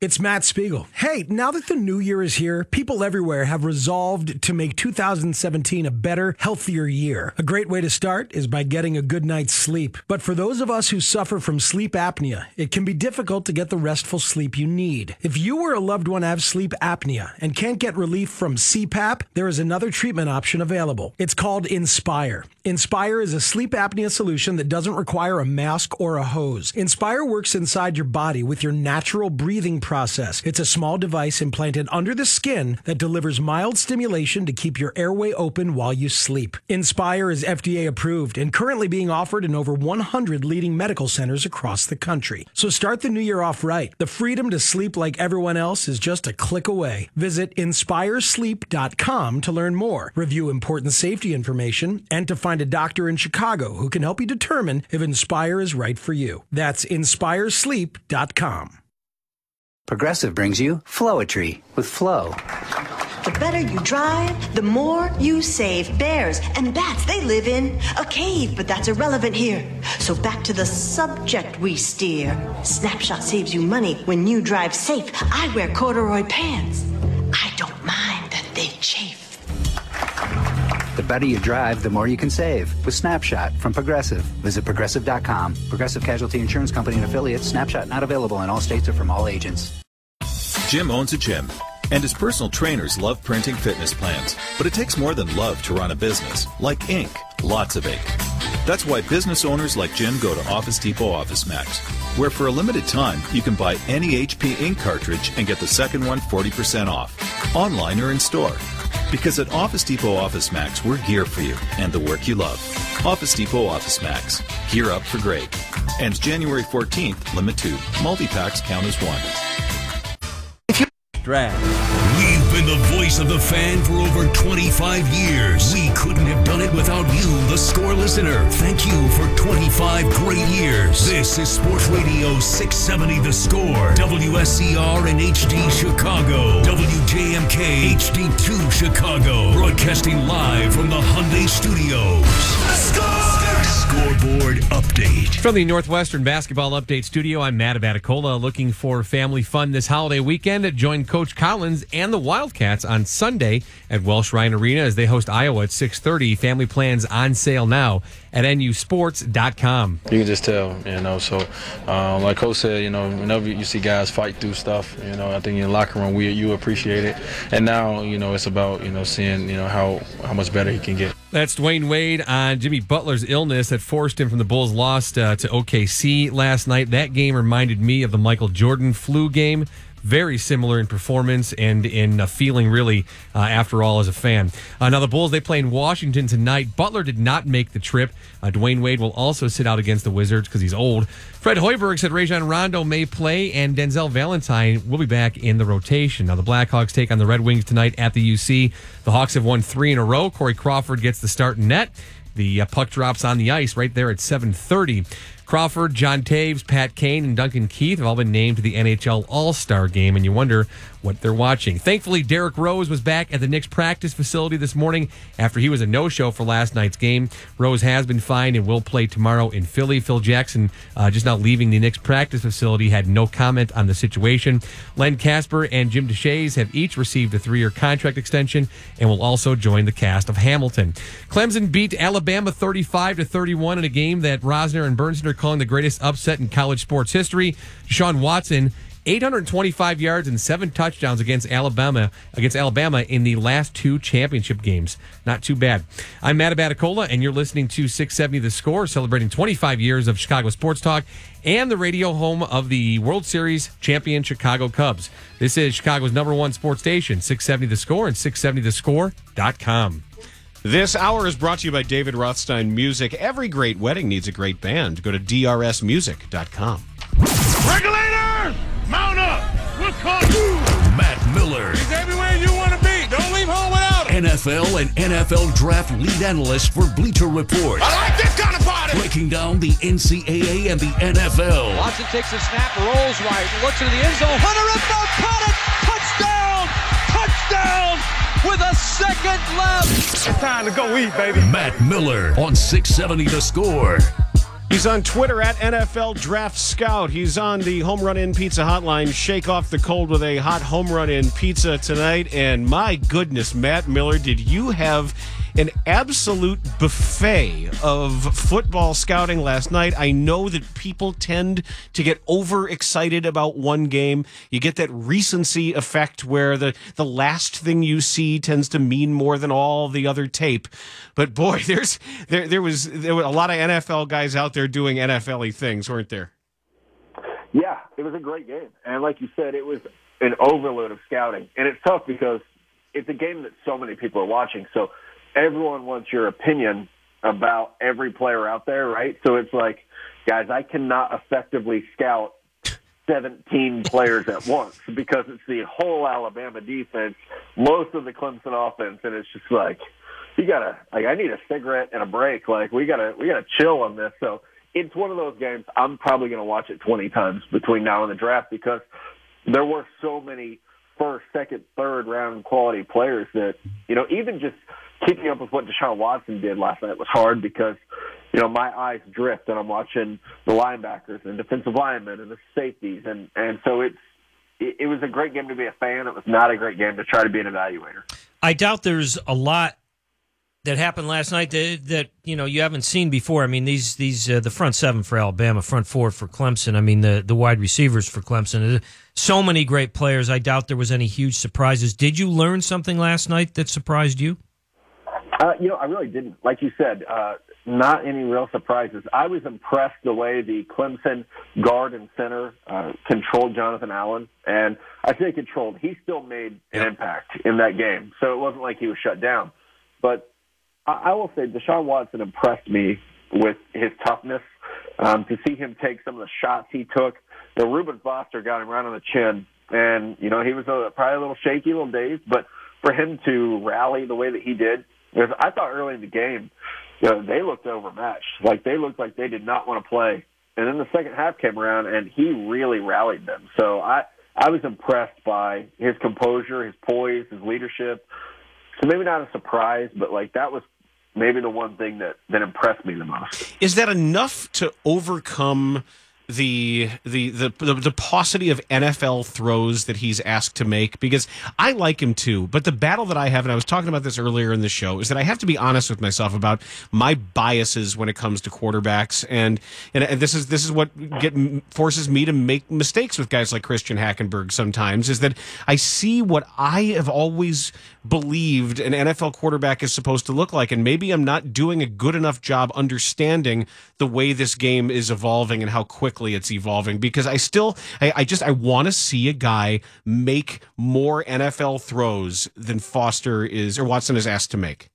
It's Matt Spiegel. Hey, now that the new year is here, people everywhere have resolved to make 2017 a better, healthier year. A great way to start is by getting a good night's sleep. But for those of us who suffer from sleep apnea, it can be difficult to get the restful sleep you need. If you or a loved one have sleep apnea and can't get relief from CPAP, there is another treatment option available. It's called Inspire. Inspire is a sleep apnea solution that doesn't require a mask or a hose. Inspire works inside your body with your natural breathing process. It's a small device implanted under the skin that delivers mild stimulation to keep your airway open while you sleep. Inspire is FDA approved and currently being offered in over 100 leading medical centers across the country. So start the new year off right. The freedom to sleep like everyone else is just a click away. Visit inspiresleep.com to learn more, review important safety information, and to find a doctor in Chicago who can help you determine if Inspire is right for you. That's inspiresleep.com. Progressive brings you Flowetry with Flow. The better you drive, the more you save. Bears and bats, they live in a cave, but that's irrelevant here. So back to the subject we steer. Snapshot saves you money when you drive safe. I wear corduroy pants. I don't mind that they chafe. The better you drive, the more you can save with Snapshot from Progressive. Visit Progressive.com. Progressive Casualty Insurance Company and affiliates. Snapshot not available in all states or from all agents. Jim owns a gym, and his personal trainers love printing fitness plans. But it takes more than love to run a business, like ink, lots of ink. That's why business owners like Jim go to Office Depot Office Max, where for a limited time you can buy any HP ink cartridge and get the second one 40% off, online or in store. Because at Office Depot Office Max, we're gear for you and the work you love. Office Depot Office Max. Gear up for great. Ends January 14th, limit 2. Multi-packs count as one. Drag. We've been the voice of the fan for over 25 years. We couldn't have done it without you, the Score listener. Thank you for 25 great years. This is Sports Radio 670 The Score. WSCR and HD Chicago. WJMK HD2 Chicago. Broadcasting live from the Hyundai Studios. Score! Scoreboard update. From the Northwestern Basketball Update Studio, I'm Matt Abaticola. Looking for family fun this holiday weekend? Join Coach Collins and the Wildcats on Sunday at Welsh Ryan Arena as they host Iowa at 6:30. Family plans on sale now at nusports.com. You can just tell, so like Coach said, whenever you see guys fight through stuff, I think in the locker room you appreciate it. And now, it's about, seeing, how much better he can get. That's Dwayne Wade on Jimmy Butler's illness that forced him from the Bulls' loss to OKC last night. That game reminded me of the Michael Jordan flu game. Very similar in performance and in feeling, really, after all, as a fan. Now, the Bulls, they play in Washington tonight. Butler did not make the trip. Dwayne Wade will also sit out against the Wizards because he's old. Fred Hoiberg said Rajon Rondo may play, and Denzel Valentine will be back in the rotation. Now, the Blackhawks take on the Red Wings tonight at the UC. The Hawks have won 3 in a row. Corey Crawford gets the start in net. The puck drops on the ice right there at 7:30. Crawford, John Taves, Pat Kane, and Duncan Keith have all been named to the NHL All-Star Game, and you wonder what they're watching. Thankfully, Derrick Rose was back at the Knicks practice facility this morning after he was a no-show for last night's game. Rose has been fine and will play tomorrow in Philly. Phil Jackson, just not leaving the Knicks practice facility, had no comment on the situation. Len Casper and Jim Deshaies have each received a 3-year contract extension and will also join the cast of Hamilton. Clemson beat Alabama 35-31 in a game that Rosner and Bernstein are calling the greatest upset in college sports history. Deshaun Watson, 825 yards and 7 touchdowns against Alabama in the last 2 championship games. Not too bad. I'm Matt Abaticola, and you're listening to 670 The Score, celebrating 25 years of Chicago sports talk and the radio home of the World Series champion Chicago Cubs. This is Chicago's #1 sports station, 670 The Score and 670thescore.com. This hour is brought to you by David Rothstein Music. Every great wedding needs a great band. Go to drsmusic.com. Regulators, mount up. We're calling you. Matt Miller. He's everywhere you want to be. Don't leave home without him. NFL and NFL draft lead analyst for Bleacher Report. I like this kind of party. Breaking down the NCAA and the NFL. Watson takes a snap, rolls right, looks into the end zone. Hunter up the caught it. Touchdown! Touchdown! With a second left. It's time to go eat, baby. Matt Miller on 670 The Score. He's on Twitter at NFL Draft Scout. He's on the Home Run In Pizza hotline. Shake off the cold with a hot Home Run In pizza tonight. And my goodness, Matt Miller, did you have an absolute buffet of football scouting last night? I know that people tend to get overexcited about one game. You get that recency effect where the last thing you see tends to mean more than all the other tape. But boy, there was a lot of NFL guys out there doing NFL-y things, weren't there? Yeah, it was a great game. And like you said, it was an overload of scouting. And it's tough because it's a game that so many people are watching. So everyone wants your opinion about every player out there, right? So it's like, guys, I cannot effectively scout 17 players at once because it's the whole Alabama defense, most of the Clemson offense, and it's just like, I need a cigarette and a break. Like, we gotta chill on this. So it's one of those games I'm probably going to watch it 20 times between now and the draft because there were so many first, second, third round quality players that, even just keeping up with what Deshaun Watson did last night was hard because, my eyes drift and I'm watching the linebackers and defensive linemen and the safeties. And so it was a great game to be a fan. It was not a great game to try to be an evaluator. I doubt there's a lot that happened last night that you haven't seen before. I mean, these the front seven for Alabama, front four for Clemson. I mean, the wide receivers for Clemson. So many great players. I doubt there was any huge surprises. Did you learn something last night that surprised you? I really didn't. Like you said, not any real surprises. I was impressed the way the Clemson guard and center controlled Jonathan Allen. And I say controlled. He still made an impact in that game. So it wasn't like he was shut down. But I will say Deshaun Watson impressed me with his toughness. To see him take some of the shots he took. Reuben Foster got him right on the chin. And, he was probably a little shaky, a little dazed. But for him to rally the way that he did, because I thought early in the game, they looked overmatched. Like, they looked like they did not want to play. And then the second half came around, and he really rallied them. So I was impressed by his composure, his poise, his leadership. So maybe not a surprise, but, that was maybe the one thing that impressed me the most. Is that enough to overcome the paucity of NFL throws that he's asked to make? Because I like him too, but the battle that I have, and I was talking about this earlier in the show, is that I have to be honest with myself about my biases when it comes to quarterbacks, and this is what forces me to make mistakes with guys like Christian Hackenberg sometimes, is that I see what I have always believed an NFL quarterback is supposed to look like, and maybe I'm not doing a good enough job understanding the way this game is evolving and how quickly it's evolving, because I want to see a guy make more NFL throws than Watson is asked to make.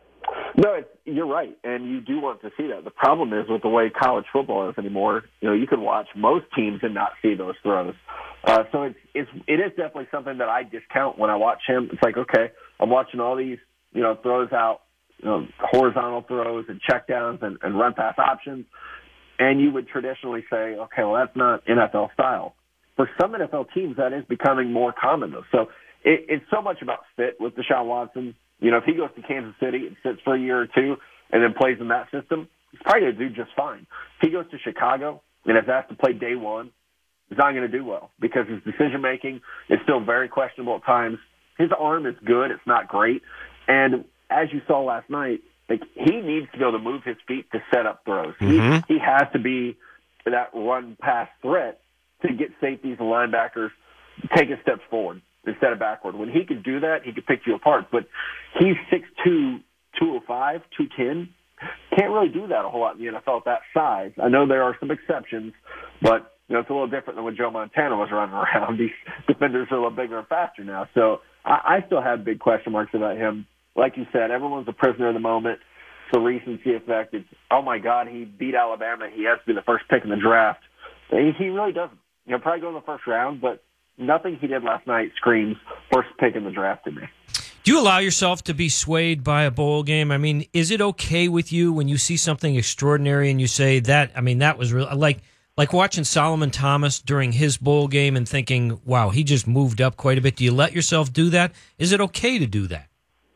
No, you're right, and you do want to see that. The problem is with the way college football is anymore. You can watch most teams and not see those throws. So it is definitely something that I discount when I watch him. It's like, okay, I'm watching all these throws out, horizontal throws and checkdowns and run pass options. And you would traditionally say, okay, well, that's not NFL style. For some NFL teams, that is becoming more common, though. So it's so much about fit with Deshaun Watson. If he goes to Kansas City and sits for a year or two and then plays in that system, he's probably going to do just fine. If he goes to Chicago and is asked to play day one, he's not going to do well because his decision-making is still very questionable at times. His arm is good. It's not great. And as you saw last night, he needs to be able to move his feet to set up throws. Mm-hmm. He has to be that run-pass threat to get safeties and linebackers to take a step forward instead of backward. When he could do that, he could pick you apart. But he's 6'2", 205, 210. Can't really do that a whole lot in the NFL at that size. I know there are some exceptions, but it's a little different than when Joe Montana was running around. These defenders are a little bigger and faster now. So I still have big question marks about him. Like you said, everyone's a prisoner of the moment. It's the recency effect. It's, oh, my God, he beat Alabama. He has to be the first pick in the draft. He really doesn't. He'll probably go in the first round, but nothing he did last night screams first pick in the draft to me. Do you allow yourself to be swayed by a bowl game? I mean, is it okay with you when you see something extraordinary and you say that was real? Like watching Solomon Thomas during his bowl game and thinking, wow, he just moved up quite a bit. Do you let yourself do that? Is it okay to do that?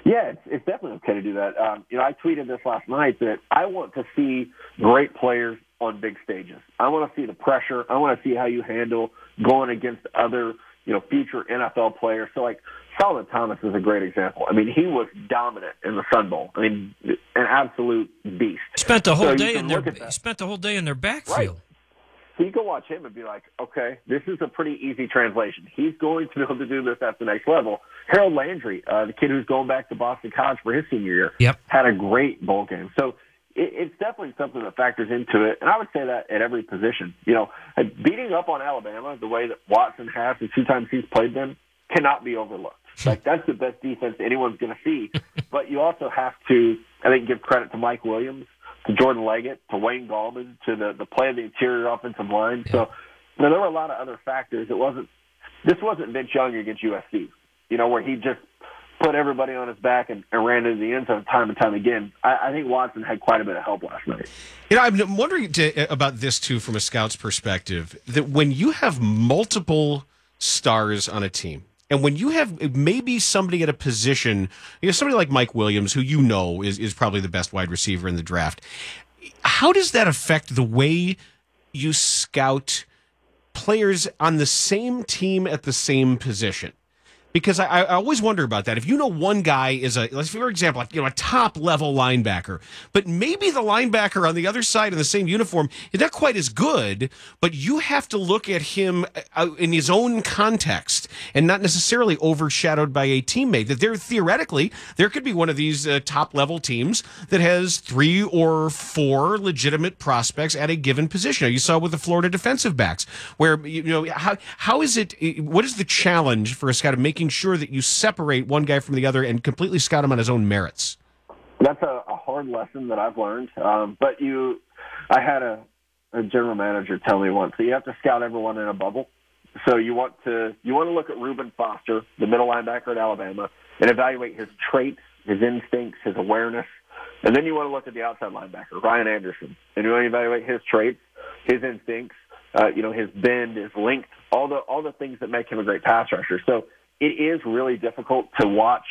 Yeah, it's definitely okay to do that. I tweeted this last night that I want to see great players on big stages. I want to see the pressure. I want to see how you handle going against other, future NFL players. So, like, Solomon Thomas is a great example. I mean, he was dominant in the Sun Bowl. I mean, an absolute beast. Spent the whole day in their backfield. Right. So you can watch him and be like, okay, this is a pretty easy translation. He's going to be able to do this at the next level. Harold Landry, the kid who's going back to Boston College for his senior year, had a great bowl game. So it's definitely something that factors into it. And I would say that at every position. Beating up on Alabama the way that Watson has the 2 times he's played them cannot be overlooked. Like, that's the best defense anyone's going to see. But you also have to, I think, give credit to Mike Williams, to Jordan Leggett, to Wayne Gallman, to the play of the interior offensive line. So there were a lot of other factors. This wasn't Vince Young against USC, where he just put everybody on his back and ran into the end zone time and time again. I think Watson had quite a bit of help last night. I'm wondering about this, too, from a scout's perspective, that when you have multiple stars on a team, and when you have maybe somebody at a position, somebody like Mike Williams, who is probably the best wide receiver in the draft, how does that affect the way you scout players on the same team at the same position? Because I always wonder about that. If one guy is let's for example, a top level linebacker, but maybe the linebacker on the other side in the same uniform is not quite as good, but you have to look at him in his own context and not necessarily overshadowed by a teammate. That there could be one of these top level teams that has 3 or 4 legitimate prospects at a given position. You saw with the Florida defensive backs, where how is it? What is the challenge for a scout of making sure that you separate one guy from the other and completely scout him on his own merits? That's a hard lesson that I've learned. But I had a general manager tell me once that you have to scout everyone in a bubble. So you want to look at Reuben Foster, the middle linebacker at Alabama, and evaluate his traits, his instincts, his awareness. And then you want to look at the outside linebacker, Ryan Anderson, and you want to evaluate his traits, his instincts, his bend, his length, all the things that make him a great pass rusher. So it is really difficult to watch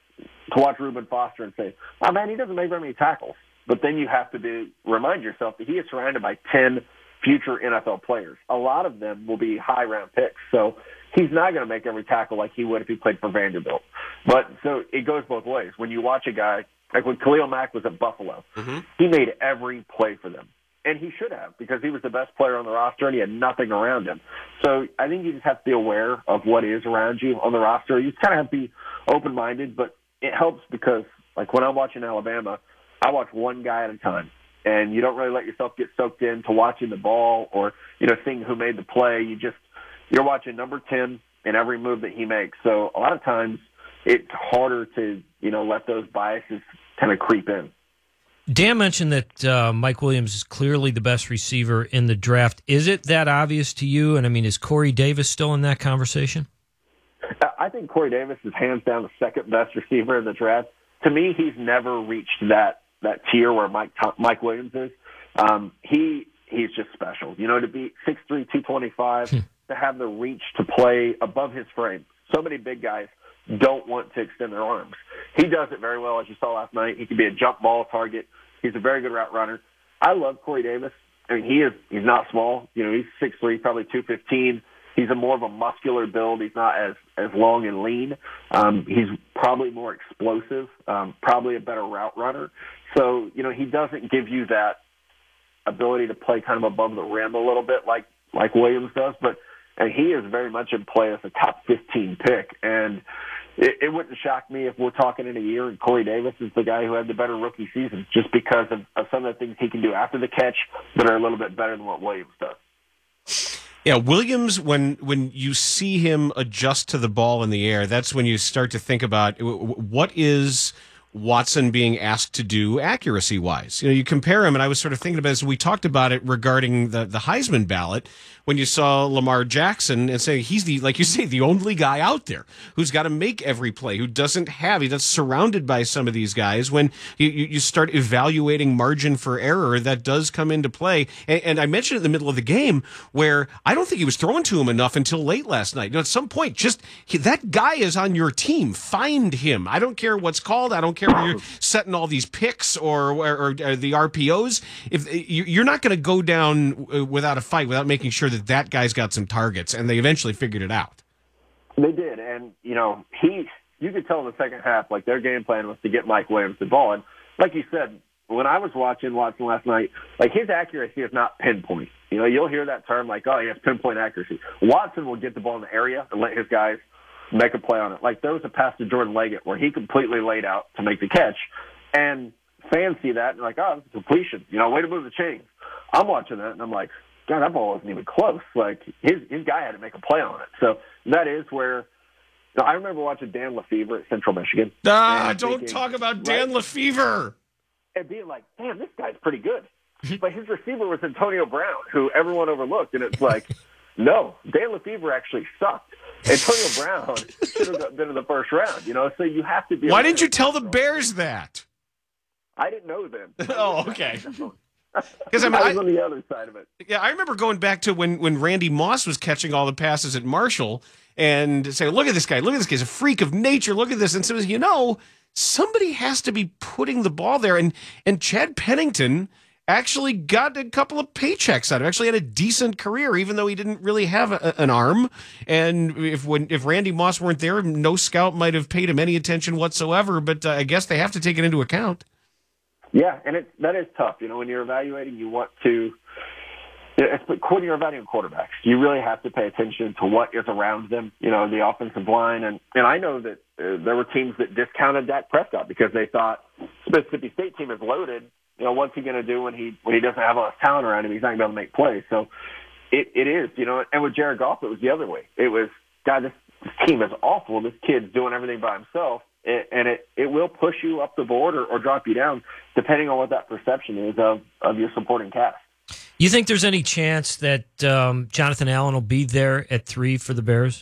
Reuben Foster and say, oh, man, he doesn't make very many tackles. But then you have to remind yourself that he is surrounded by 10 future NFL players. A lot of them will be high-round picks. So he's not going to make every tackle like he would if he played for Vanderbilt. But so it goes both ways. When you watch a guy, like when Khalil Mack was at Buffalo, he made every play for them. And he should have, because he was the best player on the roster and he had nothing around him. So I think you just have to be aware of what is around you on the roster. You kind of have to be open-minded, but it helps because, like, when I'm watching Alabama, I watch one guy at a time. And you don't really let yourself get soaked into watching the ball or, seeing who made the play. You're watching number 10 in every move that he makes. So a lot of times it's harder to, let those biases kind of creep in. Dan mentioned that Mike Williams is clearly the best receiver in the draft. Is it that obvious to you? And, is Corey Davis still in that conversation? I think Corey Davis is hands down the second best receiver in the draft. To me, he's never reached that tier where Mike Williams is. He's just special. To be 6'3", 225, to have the reach to play above his frame. So many big guys don't want to extend their arms. He does it very well, as you saw last night. He can be a jump ball target. He's a very good route runner. I love Corey Davis. He's not small. He's 6'3", probably 215. He's more of a muscular build. He's not as long and lean. He's probably more explosive, probably a better route runner. So, he doesn't give you that ability to play kind of above the rim a little bit like Williams does, but he is very much in play as a top 15 pick. And it wouldn't shock me if we're talking in a year and Corey Davis is the guy who had the better rookie season just because of some of the things he can do after the catch that are a little bit better than what Williams does. Yeah, Williams, when you see him adjust to the ball in the air, that's when you start to think about what is Watson being asked to do accuracy-wise. You compare him, and I was sort of thinking about this. We talked about it regarding the Heisman ballot when you saw Lamar Jackson and say he's the, like you say, the only guy out there who's got to make every play, who doesn't have, he's not surrounded by some of these guys. When you start evaluating margin for error, that does come into play. And I mentioned in the middle of the game where I don't think he was throwing to him enough until late last night. At some point, that guy is on your team. Find him. I don't care what's called. I don't care where you're setting all these picks or the RPOs. If you're not going to go down without a fight, without making sure that guy's got some targets, and they eventually figured it out. They did, and you could tell in the second half, like, their game plan was to get Mike Williams the ball. And like you said, when I was watching Watson last night, like, his accuracy is not pinpoint. You'll hear that term like, oh, he has pinpoint accuracy. Watson will get the ball in the area and let his guys make a play on it. Like, there was a pass to Jordan Leggett where he completely laid out to make the catch, and fans see that and they're like, oh, it's a completion. Way to move the chains. I'm watching that and I'm like, God, that ball wasn't even close. Like, his guy had to make a play on it. So that is where I remember watching Dan Lefevre at Central Michigan. Don't talk about Dan Lefevre. And being like, damn, this guy's pretty good. But his receiver was Antonio Brown, who everyone overlooked. And it's like, no, Dan Lefevre actually sucked. Antonio Brown should have been in the first round, So you have to be. Why didn't you tell the Bears that? I didn't know them. Oh, okay. Because I was on the other side of it. Yeah, I remember going back to when Randy Moss was catching all the passes at Marshall and saying, look at this guy. Look at this guy. He's a freak of nature. Look at this. And so, somebody has to be putting the ball there. And Chad Pennington actually got a couple of paychecks out of it. Actually had a decent career, even though he didn't really have an arm. And if Randy Moss weren't there, no scout might have paid him any attention whatsoever. But I guess they have to take it into account. Yeah, and that is tough. When you're evaluating, you want to. When you're evaluating quarterbacks, you really have to pay attention to what is around them. The offensive line, and I know that there were teams that discounted Dak Prescott because they thought Mississippi State team is loaded. What's he going to do when he doesn't have all his talent around him? He's not going to be able to make plays. So it is. And with Jared Goff, it was the other way. It was, God, this team is awful. This kid's doing everything by himself. And it will push you up the board or drop you down, depending on what that perception is of your supporting cast. You think there's any chance that Jonathan Allen will be there at 3 for the Bears?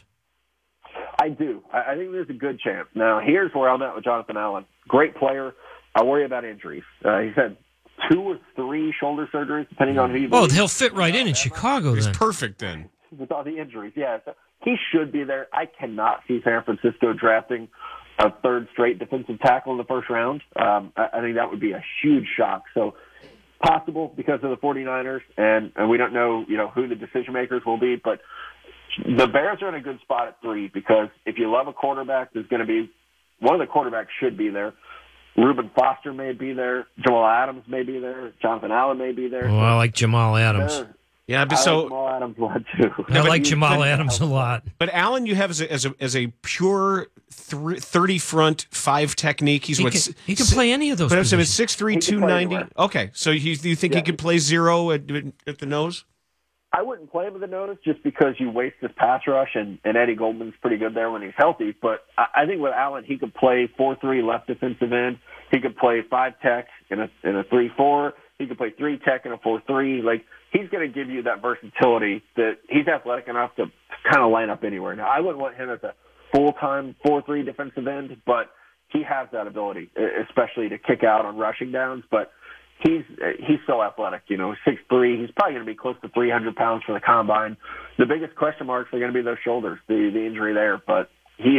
I do. I think there's a good chance. Now, here's where I'm at with Jonathan Allen. Great player. I worry about injuries. He's had 2 or 3 shoulder surgeries, depending on who you believe. Oh, he'll fit right in Chicago then. He's perfect then. With all the injuries, yeah. So he should be there. I cannot see San Francisco drafting a third straight defensive tackle in the first round. I think that would be a huge shock. So possible because of the 49ers, and we don't know, who the decision makers will be, but the Bears are in a good spot at 3 because if you love a quarterback, there's going to be one of the quarterbacks should be there. Reuben Foster may be there. Jamal Adams may be there. Jonathan Allen may be there. Oh, I like Jamal Adams. Yeah, but I like Jamal Adams a lot too. I like Jamal Adams a lot. But Allen, you have as a pure 30 front 5 technique. He can play any of those. But I'm 6'3", 290. Okay, so do you think he could play 0 at the nose? I wouldn't play him at the nose just because you waste his pass rush, and Eddie Goldman's pretty good there when he's healthy. But I think with Allen, he could play 4-3 left defensive end. He could play 5 tech in a 3-4. He could play 3 tech in a 4-3. Like, he's going to give you that versatility that he's athletic enough to kind of line up anywhere. Now, I wouldn't want him as a full-time 4-3 defensive end, but he has that ability, especially to kick out on rushing downs. But he's so athletic, 6'3". He's probably going to be close to 300 pounds for the combine. The biggest question marks are going to be those shoulders, the injury there. But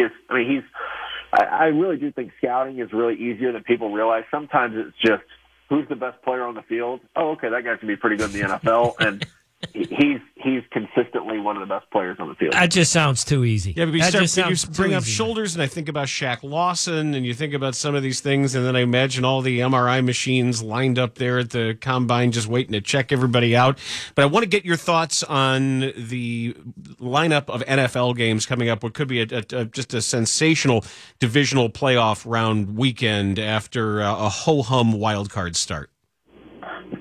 I really do think scouting is really easier than people realize. Sometimes it's just, who's the best player on the field? Oh, okay, that guy can be pretty good in the NFL, and he's consistently one of the best players on the field. That just sounds too easy. Yeah, but you bring up shoulders, and I think about Shaq Lawson, and you think about some of these things, and then I imagine all the MRI machines lined up there at the combine just waiting to check everybody out. But I want to get your thoughts on the lineup of NFL games coming up, what could be just a sensational divisional playoff round weekend after a ho-hum wild card start.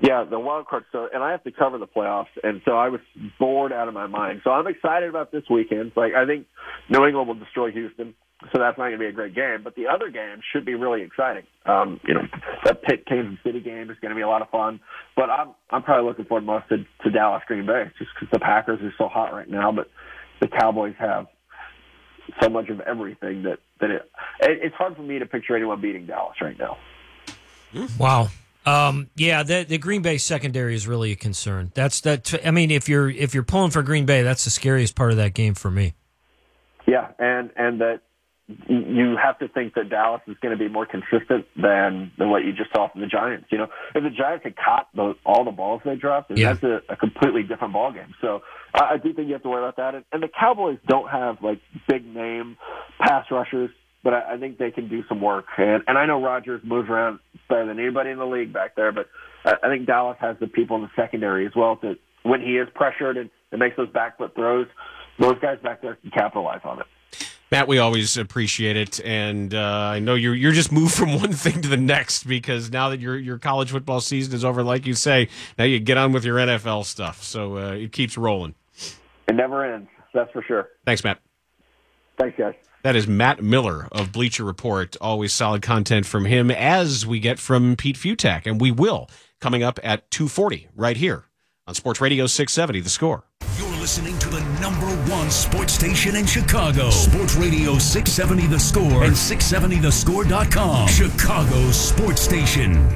Yeah, the wild card. So, and I have to cover the playoffs, and so I was bored out of my mind. So I'm excited about this weekend. Like, I think New England will destroy Houston, so that's not going to be a great game. But the other game should be really exciting. That Pitt Kansas City game is going to be a lot of fun. But I'm probably looking forward most to Dallas Green Bay, just because the Packers are so hot right now. But the Cowboys have so much of everything that it's hard for me to picture anyone beating Dallas right now. Wow. The Green Bay secondary is really a concern. I mean, if you're pulling for Green Bay, that's the scariest part of that game for me. Yeah, and that you have to think that Dallas is going to be more consistent than what you just saw from the Giants. If the Giants had caught all the balls they dropped, that's a completely different ballgame. So I do think you have to worry about that. And the Cowboys don't have like big name pass rushers, but I think they can do some work. And I know Rodgers moves around better than anybody in the league back there, but I think Dallas has the people in the secondary as well that when he is pressured and makes those backfoot throws, those guys back there can capitalize on it. Matt, we always appreciate it, and I know you're just moved from one thing to the next because now that your college football season is over, like you say, now you get on with your NFL stuff. So it keeps rolling. It never ends, that's for sure. Thanks, Matt. Thanks, guys. That is Matt Miller of Bleacher Report. Always solid content from him, as we get from Pete Futak, and we will, coming up at 2:40 right here on Sports Radio 670, The Score. You're listening to the #1 sports station in Chicago. Sports Radio 670 The Score and 670thescore.com. Chicago's sports station.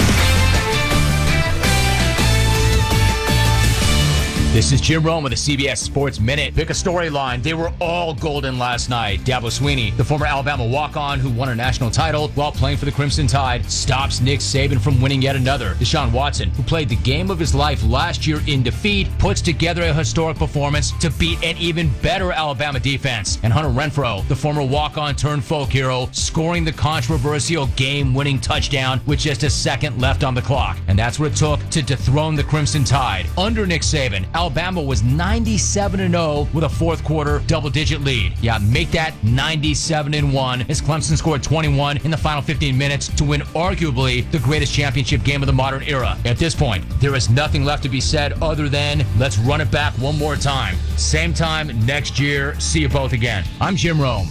This is Jim Rome with the CBS Sports Minute. Pick a storyline. They were all golden last night. Dabo Swinney, the former Alabama walk-on who won a national title while playing for the Crimson Tide, stops Nick Saban from winning yet another. Deshaun Watson, who played the game of his life last year in defeat, puts together a historic performance to beat an even better Alabama defense. And Hunter Renfrow, the former walk-on turned folk hero, scoring the controversial game-winning touchdown with just a second left on the clock. And that's what it took to dethrone the Crimson Tide. Under Nick Saban, Alabama was 97-0 with a fourth quarter double-digit lead. Yeah, make that 97-1 as Clemson scored 21 in the final 15 minutes to win arguably the greatest championship game of the modern era. At this point, there is nothing left to be said other than let's run it back one more time. Same time next year. See you both again. I'm Jim Rome.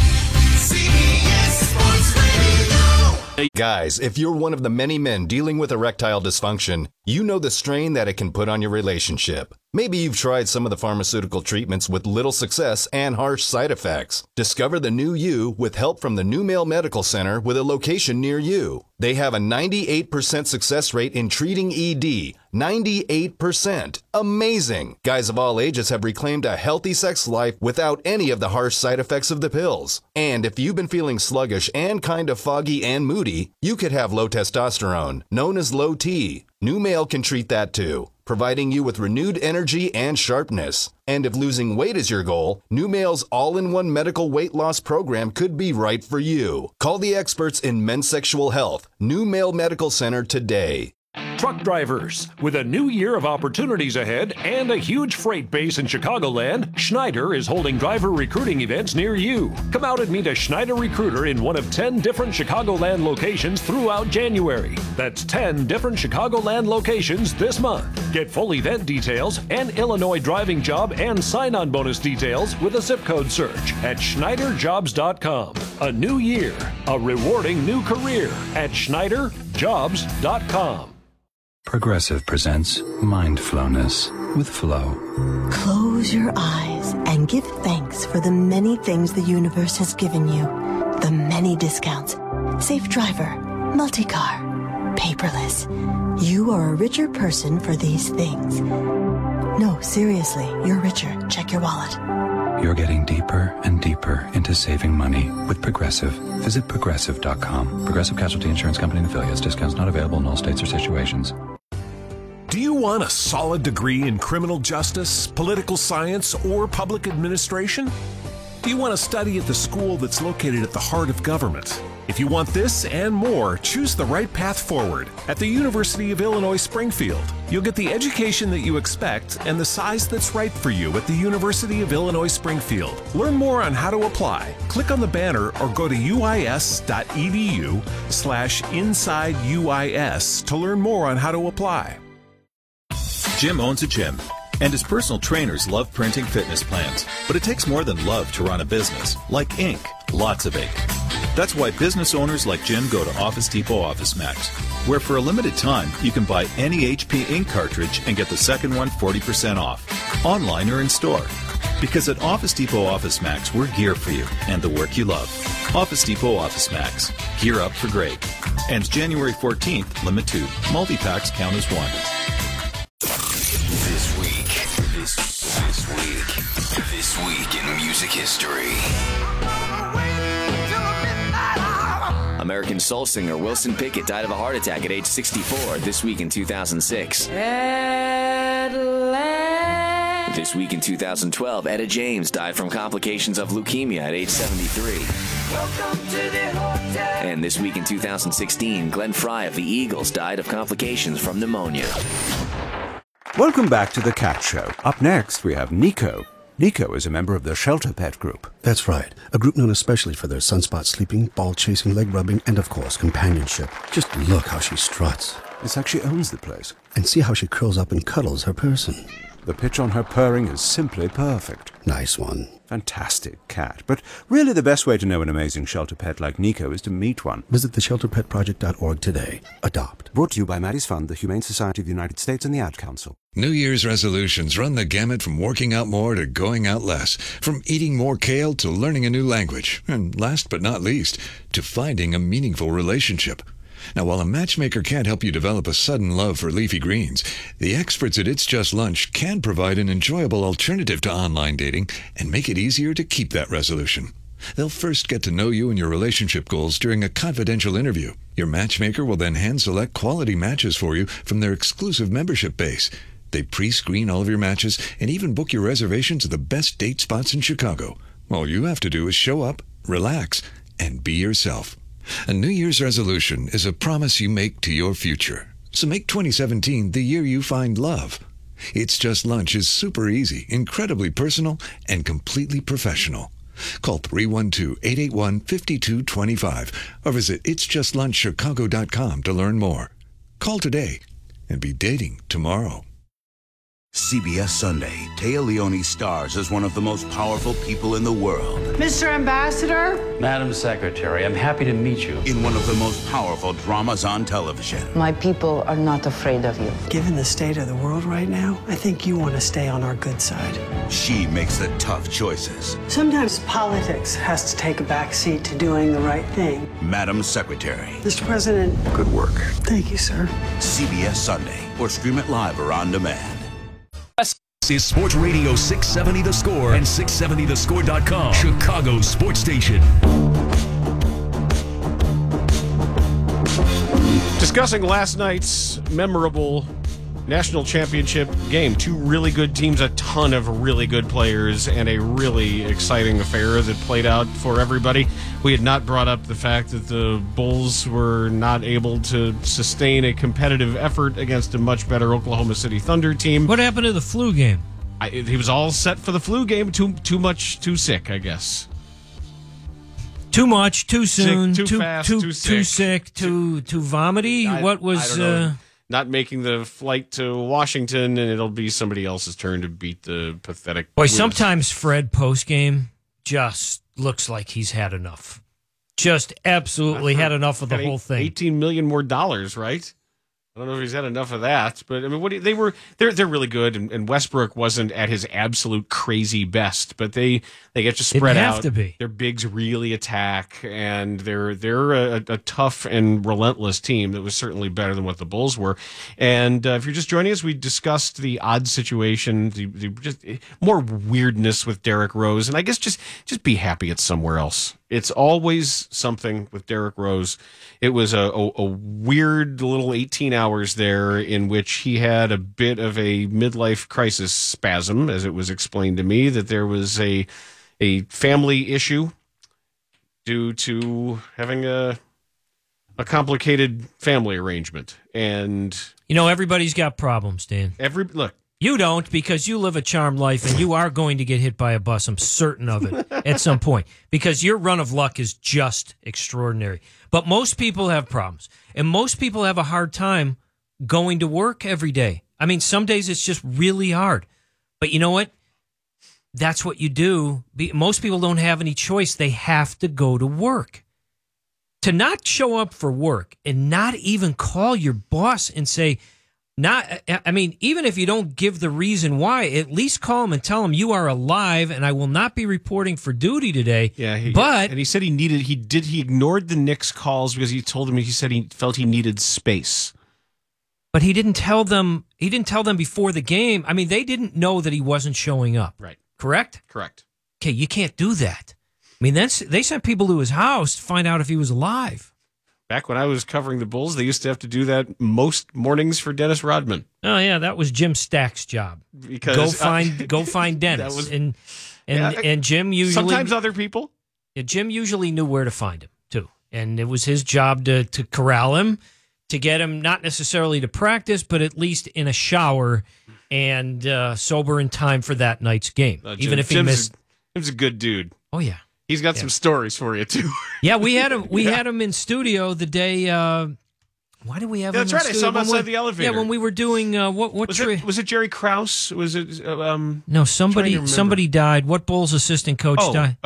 CBS Sports Radio. Guys, if you're one of the many men dealing with erectile dysfunction, you know the strain that it can put on your relationship. Maybe you've tried some of the pharmaceutical treatments with little success and harsh side effects. Discover the new you with help from the New Male Medical Center with a location near you. They have a 98% success rate in treating ED. 98%. Amazing. Guys of all ages have reclaimed a healthy sex life without any of the harsh side effects of the pills. And if you've been feeling sluggish and kind of foggy and moody, you could have low testosterone, known as low T. New Male can treat that too, providing you with renewed energy and sharpness. And if losing weight is your goal, New Male's all-in-one medical weight loss program could be right for you. Call the experts in men's sexual health, New Male Medical Center today. Truck drivers, with a new year of opportunities ahead and a huge freight base in Chicagoland, Schneider is holding driver recruiting events near you. Come out and meet a Schneider recruiter in one of 10 different Chicagoland locations throughout January. That's 10 different Chicagoland locations this month. Get full event details and Illinois driving job and sign-on bonus details with a zip code search at SchneiderJobs.com. A new year, a rewarding new career at SchneiderJobs.com. Progressive presents Mindfulness with Flow. Close your eyes and give thanks for the many things the universe has given you. The many discounts. Safe driver, multi-car, paperless. You are a richer person for these things. No, seriously, you're richer. Check your wallet. You're getting deeper and deeper into saving money with Progressive. Visit Progressive.com. Progressive Casualty Insurance Company and affiliates. Discounts not available in all states or situations. Do you want a solid degree in criminal justice, political science, or public administration? Do you want to study at the school that's located at the heart of government? If you want this and more, choose the right path forward at the University of Illinois Springfield. You'll get the education that you expect and the size that's right for you at the University of Illinois Springfield. Learn more on how to apply. Click on the banner or go to uis.edu/InsideUIS to learn more on how to apply. Jim owns a gym, and his personal trainers love printing fitness plans. But it takes more than love to run a business, like ink, lots of ink. That's why business owners like Jim go to Office Depot Office Max, where for a limited time you can buy any HP ink cartridge and get the second one 40% off, online or in store. Because at Office Depot Office Max, we're gear for you and the work you love. Office Depot Office Max. Gear up for great. Ends January 14th, limit 2. Multi-packs count as one. This week in music history. American soul singer Wilson Pickett died of a heart attack at age 64 this week in 2006. This week in 2012, Etta James died from complications of leukemia at age 73. And this week in 2016, Glenn Frey of the Eagles died of complications from pneumonia. Welcome back to The Cat Show. Up next, we have Nico. Nico is a member of the Shelter Pet Group. That's right. A group known especially for their sunspot sleeping, ball chasing, leg rubbing, and of course, companionship. Just look how she struts. It's like she owns the place. And see how she curls up and cuddles her person. The pitch on her purring is simply perfect. Nice one. Fantastic cat. But really the best way to know an amazing shelter pet like Nico is to meet one. Visit theshelterpetproject.org today. Adopt. Brought to you by Maddie's Fund, the Humane Society of the United States, and the Ad Council. New Year's resolutions run the gamut from working out more to going out less, from eating more kale to learning a new language, and last but not least, to finding a meaningful relationship. Now, while a matchmaker can't help you develop a sudden love for leafy greens, the experts at It's Just Lunch can provide an enjoyable alternative to online dating and make it easier to keep that resolution. They'll first get to know you and your relationship goals during a confidential interview. Your matchmaker will then hand-select quality matches for you from their exclusive membership base. They pre-screen all of your matches and even book your reservations at the best date spots in Chicago. All you have to do is show up, relax, and be yourself. A New Year's resolution is a promise you make to your future. So make 2017 the year you find love. It's Just Lunch is super easy, incredibly personal, and completely professional. Call 312-881-5225 or visit itsjustlunchchicago.com to learn more. Call today and be dating tomorrow. CBS Sunday, Téa Leoni stars as one of the most powerful people in the world. Mr. Ambassador? Madam Secretary, I'm happy to meet you. In one of the most powerful dramas on television. My people are not afraid of you. Given the state of the world right now, I think you want to stay on our good side. She makes the tough choices. Sometimes politics has to take a back seat to doing the right thing. Madam Secretary. Mr. President. Good work. Thank you, sir. CBS Sunday, or stream it live or on demand. Is Sports Radio 670 The Score and 670thescore.com, Chicago's sports station. Discussing last night's memorable national championship game. Two really good teams, a ton of really good players, and a really exciting affair that played out for everybody. We had not brought up the fact that the Bulls were not able to sustain a competitive effort against a much better Oklahoma City Thunder team. What happened to the flu game? He was all set for the flu game. Too sick, I guess. Too much, too soon, sick, too fast, too sick, too vomity. What was? Not making the flight to Washington, and it'll be somebody else's turn to beat the pathetic. Boy, sometimes Fred postgame just looks like he's had enough. Just absolutely had enough of the whole thing. $18 million more, right? I don't know if he's had enough of that, but I mean, they're really good, and Westbrook wasn't at his absolute crazy best, but they get to spread out. Have to be. Their bigs really attack, and they're a tough and relentless team that was certainly better than what the Bulls were. And if you're just joining us, we discussed the odd situation, the just more weirdness with Derrick Rose, and I guess just be happy it's somewhere else. It's always something with Derrick Rose. It was a weird little 18 hours there in which he had a bit of a midlife crisis spasm, as it was explained to me, that there was a family issue due to having a complicated family arrangement. And everybody's got problems, Dan. Look. You don't, because you live a charmed life and you are going to get hit by a bus. I'm certain of it at some point, because your run of luck is just extraordinary. But most people have problems, and most people have a hard time going to work every day. I mean, some days it's just really hard. But you know what? That's what you do. Most people don't have any choice. They have to go to work. To not show up for work and not even call your boss and say, even if you don't give the reason why, at least call him and tell him you are alive and I will not be reporting for duty today. Yeah, he said he ignored the Knicks calls because he said he felt he needed space. But he didn't tell them before the game. I mean, they didn't know that he wasn't showing up. Right. Correct? Correct. Okay, you can't do that. I mean, they sent people to his house to find out if he was alive. Back when I was covering the Bulls, they used to have to do that most mornings for Dennis Rodman. Oh yeah, that was Jim Stack's job. Because go find Dennis, and Jim usually sometimes other people. Yeah, Jim usually knew where to find him too, and it was his job to corral him, to get him not necessarily to practice, but at least in a shower and sober in time for that night's game. Even if he missed. Jim's a good dude. Oh yeah. He's got some stories for you too. Yeah, we had him. We had him in studio the day. Why did we have him? That's in right. studio? I saw him outside the elevator. Yeah, when we were doing what was it Jerry Krause? Was it No, somebody died. What Bulls assistant coach died?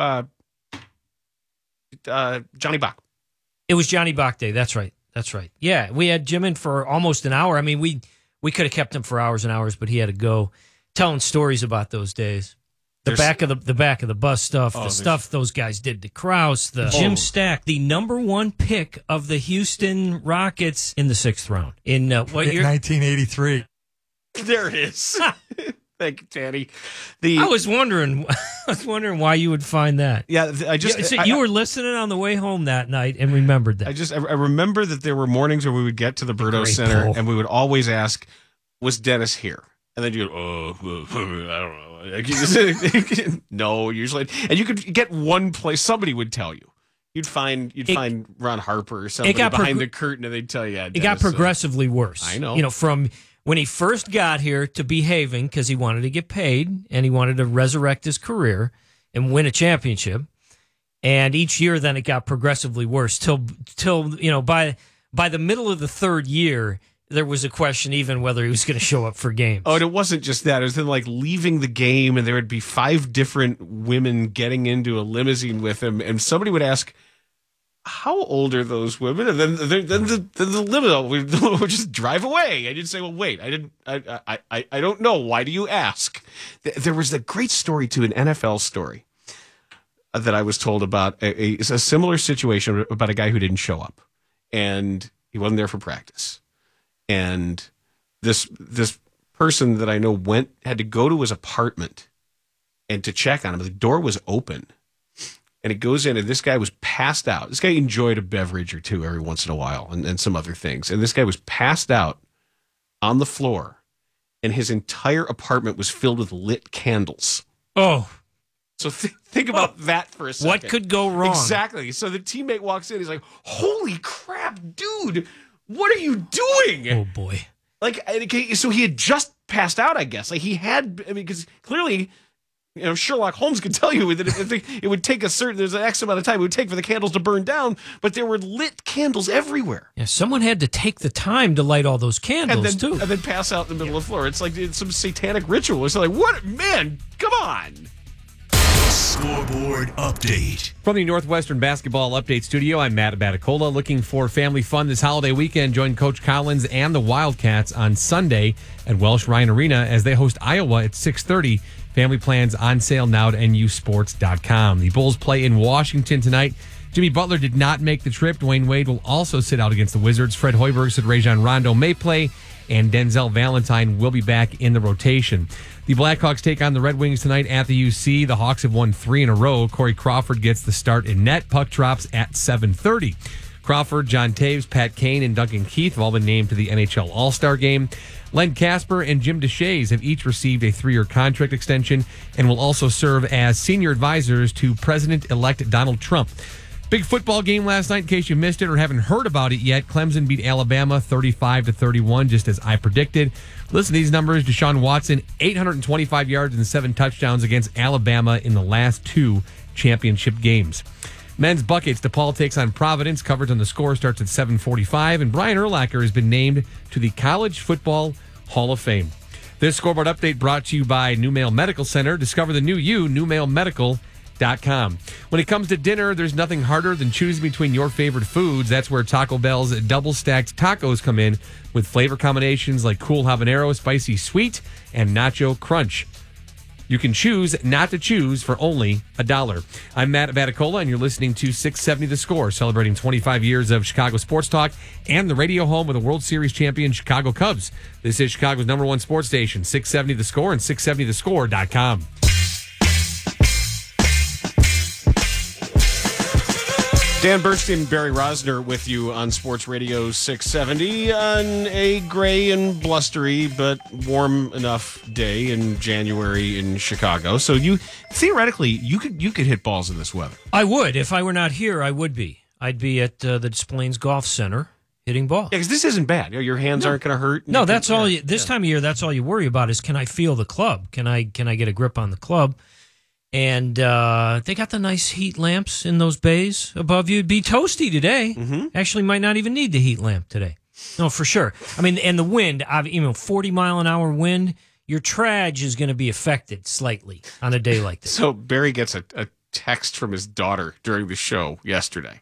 Johnny Bach. It was Johnny Bach Day. That's right. Yeah, we had Jim in for almost an hour. I mean, we could have kept him for hours and hours, but he had to go telling stories about those days. The back of the bus stuff, the stuff those guys did to Krause, Jim Stack, the number one pick of the Houston Rockets in the 6th round. In what year? 1983. There it is. Thank you, Tanny. I was wondering why you would find that. Yeah, you were listening on the way home that night and remembered that. I remember that there were mornings where we would get to the Berto Center and we would always ask, "Was Dennis here?" And then you go, I don't know. No, usually. And you could get one place, somebody would tell you. You'd find Ron Harper or somebody behind the curtain, and they'd tell you. It got progressively worse. I know. From when he first got here to behaving because he wanted to get paid and he wanted to resurrect his career and win a championship. And each year, then it got progressively worse till by the middle of the 3rd year, there was a question even whether he was going to show up for games. Oh, and it wasn't just that. It was then like leaving the game, and there would be 5 different women getting into a limousine with him, and somebody would ask, "How old are those women?" And then the limo would just drive away, and you'd say, "Well, wait, I don't know. Why do you ask?" There was a great story to an NFL story that I was told about a similar situation about a guy who didn't show up, and he wasn't there for practice. And this person that I know had to go to his apartment and to check on him. The door was open, and he goes in, and this guy was passed out. This guy enjoyed a beverage or two every once in a while, and some other things. And this guy was passed out on the floor, and his entire apartment was filled with lit candles. Oh. So think about that for a second. What could go wrong? Exactly. So the teammate walks in. He's like, "Holy crap, dude! What are you doing?" Oh, boy. So he had just passed out, I guess. Because clearly, Sherlock Holmes could tell you that it would take there's an X amount of time it would take for the candles to burn down, but there were lit candles everywhere. Yeah, someone had to take the time to light all those candles, too. And then pass out in the middle of the floor. It's like it's some satanic ritual. It's like, what? Man, come on. Scoreboard update. From the Northwestern Basketball Update Studio, I'm Matt Abaticola. Looking for family fun this holiday weekend. Join Coach Collins and the Wildcats on Sunday at Welsh Ryan Arena as they host Iowa at 6:30. Family plans on sale now at nusports.com. The Bulls play in Washington tonight. Jimmy Butler did not make the trip. Dwayne Wade will also sit out against the Wizards. Fred Hoiberg said Rajon Rondo may play, and Denzel Valentine will be back in the rotation. The Blackhawks take on the Red Wings tonight at the UC. The Hawks have won 3 in a row. Corey Crawford gets the start in net. Puck drops at 7:30. Crawford, John Taves, Pat Kane, and Duncan Keith have all been named to the NHL All-Star Game. Len Casper and Jim Deshaies have each received a 3-year contract extension and will also serve as senior advisors to President-elect Donald Trump. Big football game last night, in case you missed it or haven't heard about it yet. Clemson beat Alabama 35-31, just as I predicted. Listen to these numbers. Deshaun Watson, 825 yards and 7 touchdowns against Alabama in the last 2 championship games. Men's buckets, DePaul takes on Providence. Coverage on the Score starts at 7:45. And Brian Urlacher has been named to the College Football Hall of Fame. This scoreboard update brought to you by New Mail Medical Center. Discover the new you, newmailmedical.com. When it comes to dinner, there's nothing harder than choosing between your favorite foods. That's where Taco Bell's double-stacked tacos come in with flavor combinations like cool habanero, spicy sweet, and nacho crunch. You can choose not to choose for only $1. I'm Matt Vaticola, and you're listening to 670 The Score, celebrating 25 years of Chicago sports talk and the radio home of the World Series champion Chicago Cubs. This is Chicago's #1 sports station, 670 The Score and 670thescore.com. Dan Bernstein and Barry Rosner with you on Sports Radio 670 on a gray and blustery but warm enough day in January in Chicago. So you theoretically you could hit balls in this weather. I would. If I were not here, I would be. I'd be at the Des Plaines Golf Center hitting balls. Yeah, because this isn't bad. Your hands aren't going to hurt. No, that's all. This time of year, that's all you worry about is, can I feel the club? Can I get a grip on the club? And they got the nice heat lamps in those bays above you. It'd be toasty today. Mm-hmm. Actually, might not even need the heat lamp today. No, for sure. I mean, and the wind, 40-mile-an-hour wind, your traj is going to be affected slightly on a day like this. So Barry gets a text from his daughter during the show yesterday.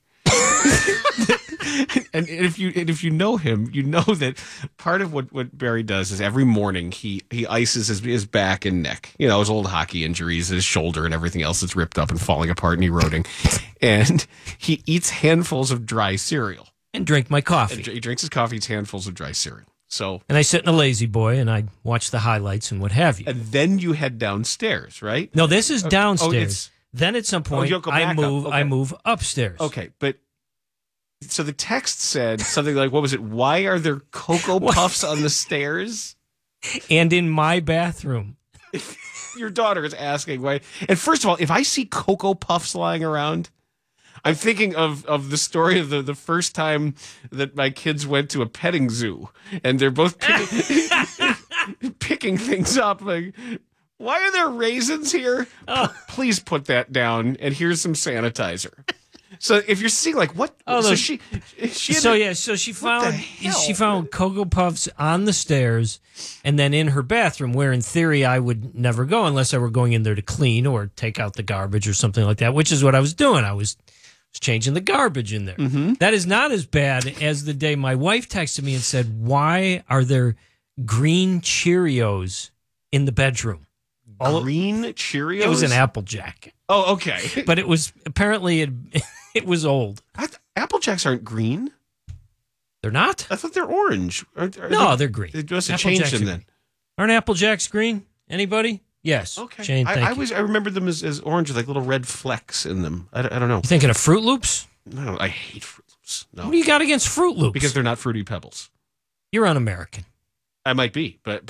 And if you know him, you know that part of what Barry does is every morning he ices his back and neck. You know, his old hockey injuries, his shoulder and everything else that's ripped up and falling apart and eroding. And he eats handfuls of dry cereal. And drink my coffee. And he drinks his coffee, eats handfuls of dry cereal. So, and I sit in a lazy boy and I watch the highlights and what have you. And then you head downstairs, right? No, this is downstairs. Then at some point I move upstairs. Okay, but so the text said something like, what was it? Why are there Cocoa Puffs on the stairs? And in my bathroom. Your daughter is asking why. And first of all, if I see Cocoa Puffs lying around, I'm thinking of the story of the first time that my kids went to a petting zoo and they're both picking things up. Like, why are there raisins here? Oh. Please put that down. And here's some sanitizer. So if you're seeing like what, so she found Cocoa Puffs on the stairs, and then in her bathroom, where in theory I would never go unless I were going in there to clean or take out the garbage or something like that, which is what I was doing. I was changing the garbage in there. Mm-hmm. That is not as bad as the day my wife texted me and said, "Why are there green Cheerios in the bedroom?" Green Cheerios? It was an Applejack. Oh, okay. But it was apparently it was old. Apple Jacks aren't green. They're not? I thought they're orange. No, they're green. They must have changed them then. Aren't Apple Jacks green? Anybody? Yes. Okay. Shane, I remember them as orange with like little red flecks in them. I don't know. You thinking of Fruit Loops? No, I hate Fruit Loops. No. What do you got against Fruit Loops? Because they're not Fruity Pebbles. You're un-American. I might be, but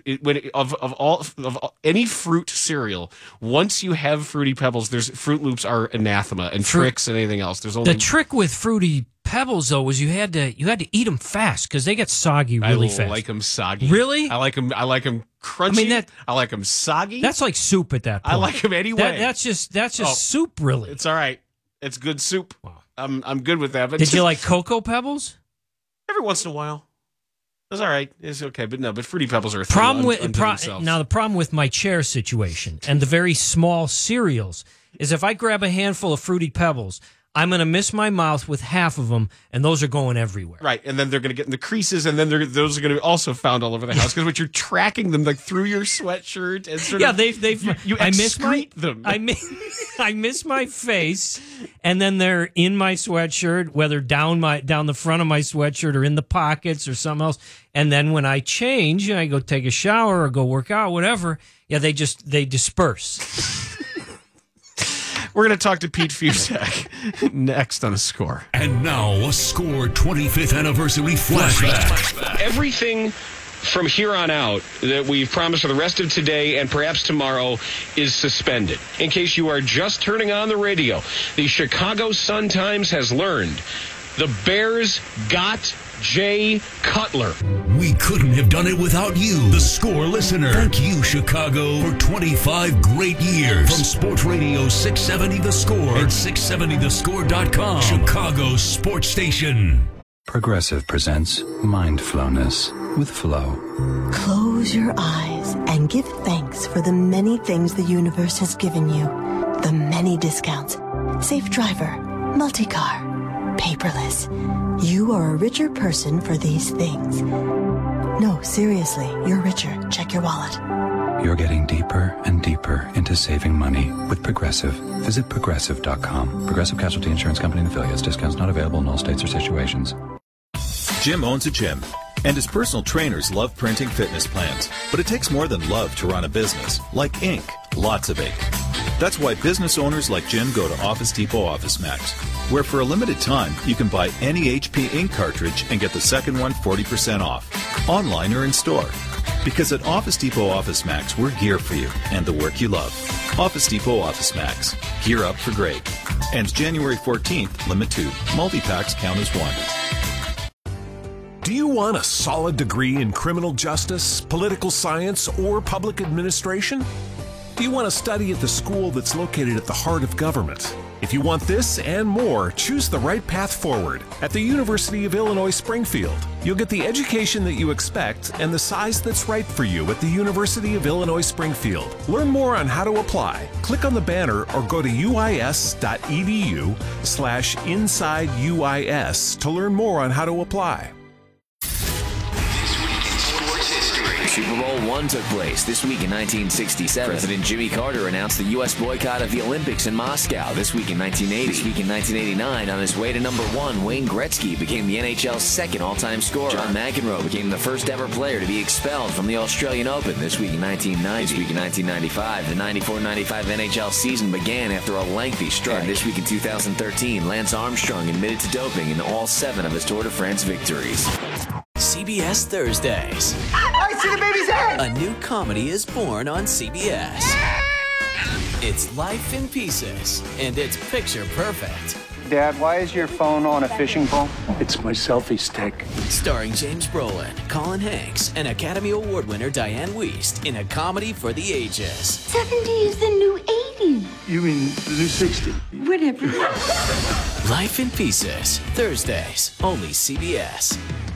of any fruit cereal, once you have Fruity Pebbles, Fruit Loops are anathema, and Tricks and anything else. There's only the trick with Fruity Pebbles though was you had to eat them fast because they get soggy really fast. I like them soggy. Really? I like them crunchy. I like them soggy. That's like soup at that point. I like them anyway. That's just soup, really. It's all right. It's good soup. Wow. I'm good with that. But did you like Cocoa Pebbles? Every once in a while. It's all right. It's okay, but Fruity Pebbles are a problem thing themselves. Now the problem with my chair situation and the very small cereals is if I grab a handful of Fruity Pebbles, I'm going to miss my mouth with half of them, and those are going everywhere. Right, and then they're going to get in the creases, and then those are going to be also found all over the house because what you're tracking them like through your sweatshirt and sort of you excrete them. I miss my face, and then they're in my sweatshirt, whether down the front of my sweatshirt or in the pockets or something else. And then when I change, I go take a shower or go work out, whatever. Yeah, they disperse. We're going to talk to Pete Fiutak next on A Score. And now A Score 25th anniversary flashback. Everything from here on out that we've promised for the rest of today and perhaps tomorrow is suspended. In case you are just turning on the radio, the Chicago Sun-Times has learned the Bears got Jay Cutler. We couldn't have done it without you, the Score listener. Thank you, Chicago, for 25 great years. From Sports Radio 670 The Score and 670thescore.com. Chicago's sports station. Progressive presents Mindfulness with Flow. Close your eyes and give thanks for the many things the universe has given you. The many discounts. Safe driver, multi-car, paperless. You are a richer person for these things. No, seriously, you're richer. Check your wallet. You're getting deeper and deeper into saving money with Progressive. Visit Progressive.com. Progressive Casualty Insurance Company and affiliates. Discounts not available in all states or situations. Jim owns a gym, and his personal trainers love printing fitness plans. But it takes more than love to run a business, like ink, lots of ink. That's why business owners like Jim go to Office Depot Office Max, where for a limited time you can buy any HP ink cartridge and get the second one 40% off, online or in store. Because at Office Depot Office Max, we're gear for you and the work you love. Office Depot Office Max. Gear up for great. Ends January 14th, limit 2. Multi-packs count as one. Do you want a solid degree in criminal justice, political science, or public administration? Do you want to study at the school that's located at the heart of government? If you want this and more, choose the right path forward at the University of Illinois Springfield. You'll get the education that you expect and the size that's right for you at the University of Illinois Springfield. Learn more on how to apply. Click on the banner or go to uis.edu/InsideUIS to learn more on how to apply. Super Bowl I took place this week in 1967. President Jimmy Carter announced the U.S. boycott of the Olympics in Moscow this week in 1980. This week in 1989, on his way to number 1, Wayne Gretzky became the NHL's second all-time scorer. John McEnroe became the first ever player to be expelled from the Australian Open this week in 1990. This week in 1995, the 94-95 NHL season began after a lengthy strike. And this week in 2013, Lance Armstrong admitted to doping in all 7 of his Tour de France victories. CBS Thursdays. I see the baby's head! A new comedy is born on CBS. It's Life in Pieces, and it's picture perfect. Dad, why is your phone on a fishing pole? It's my selfie stick. Starring James Brolin, Colin Hanks, and Academy Award winner Diane Wiest in a comedy for the ages. 70 is the new 80. You mean the new 60? Whatever. Life in Pieces, Thursdays, only CBS.